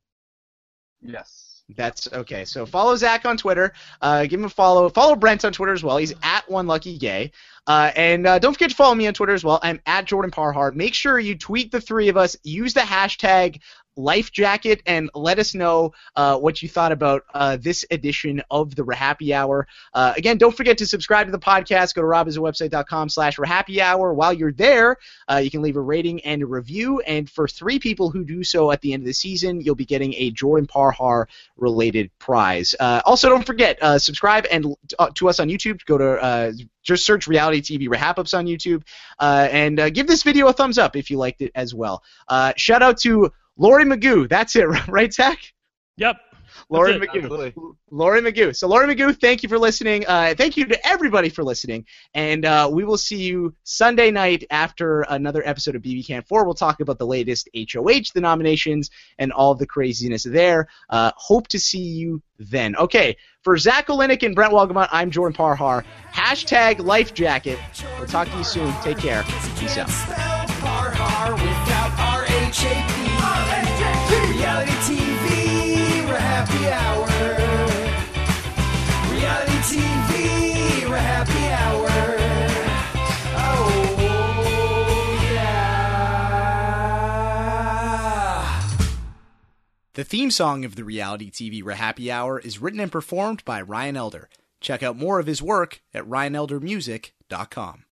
Yes. That's okay. So follow Zach on Twitter. Uh, give him a follow. Follow Brent on Twitter as well. He's at one lucky gay. Uh, and uh, don't forget to follow me on Twitter as well. I'm at Jordan Parhar. Make sure you tweet the three of us. Use the hashtag Life Jacket and let us know uh, what you thought about uh, this edition of the Rahappy Hour. Uh, again, don't forget to subscribe to the podcast. Go to robinson.website.com slash Rahappy Hour. While you're there, uh, you can leave a rating and a review. And for three people who do so at the end of the season, you'll be getting a Jordan Parhar related prize. Uh, also, don't forget, uh, subscribe and uh, to us on YouTube. Go to uh, just search Reality T V Rahap-Ups on YouTube. Uh, and uh, give this video a thumbs up if you liked it as well. Uh, shout out to Lori Magoo. That's it, right, Zach? Yep. Lori That's it. Magoo. Absolutely. Lori Magoo. So, Lori Magoo, thank you for listening. Uh, thank you to everybody for listening. And uh, we will see you Sunday night after another episode of B B Can four. We'll talk about the latest H O H, the nominations, and all of the craziness there. Uh, hope to see you then. Okay, for Zach Olinik and Brent Welgemont, I'm Jordan Parhar. Hashtag Life Jacket. We'll talk to you soon. Take care. Peace out. Spell Parhar without R H A P. Reality T V, we're happy hour. Reality T V, we're happy hour. Oh, yeah. The theme song of the Reality T V Rahappy Hour is written and performed by Ryan Elder. Check out more of his work at ryan elder music dot com.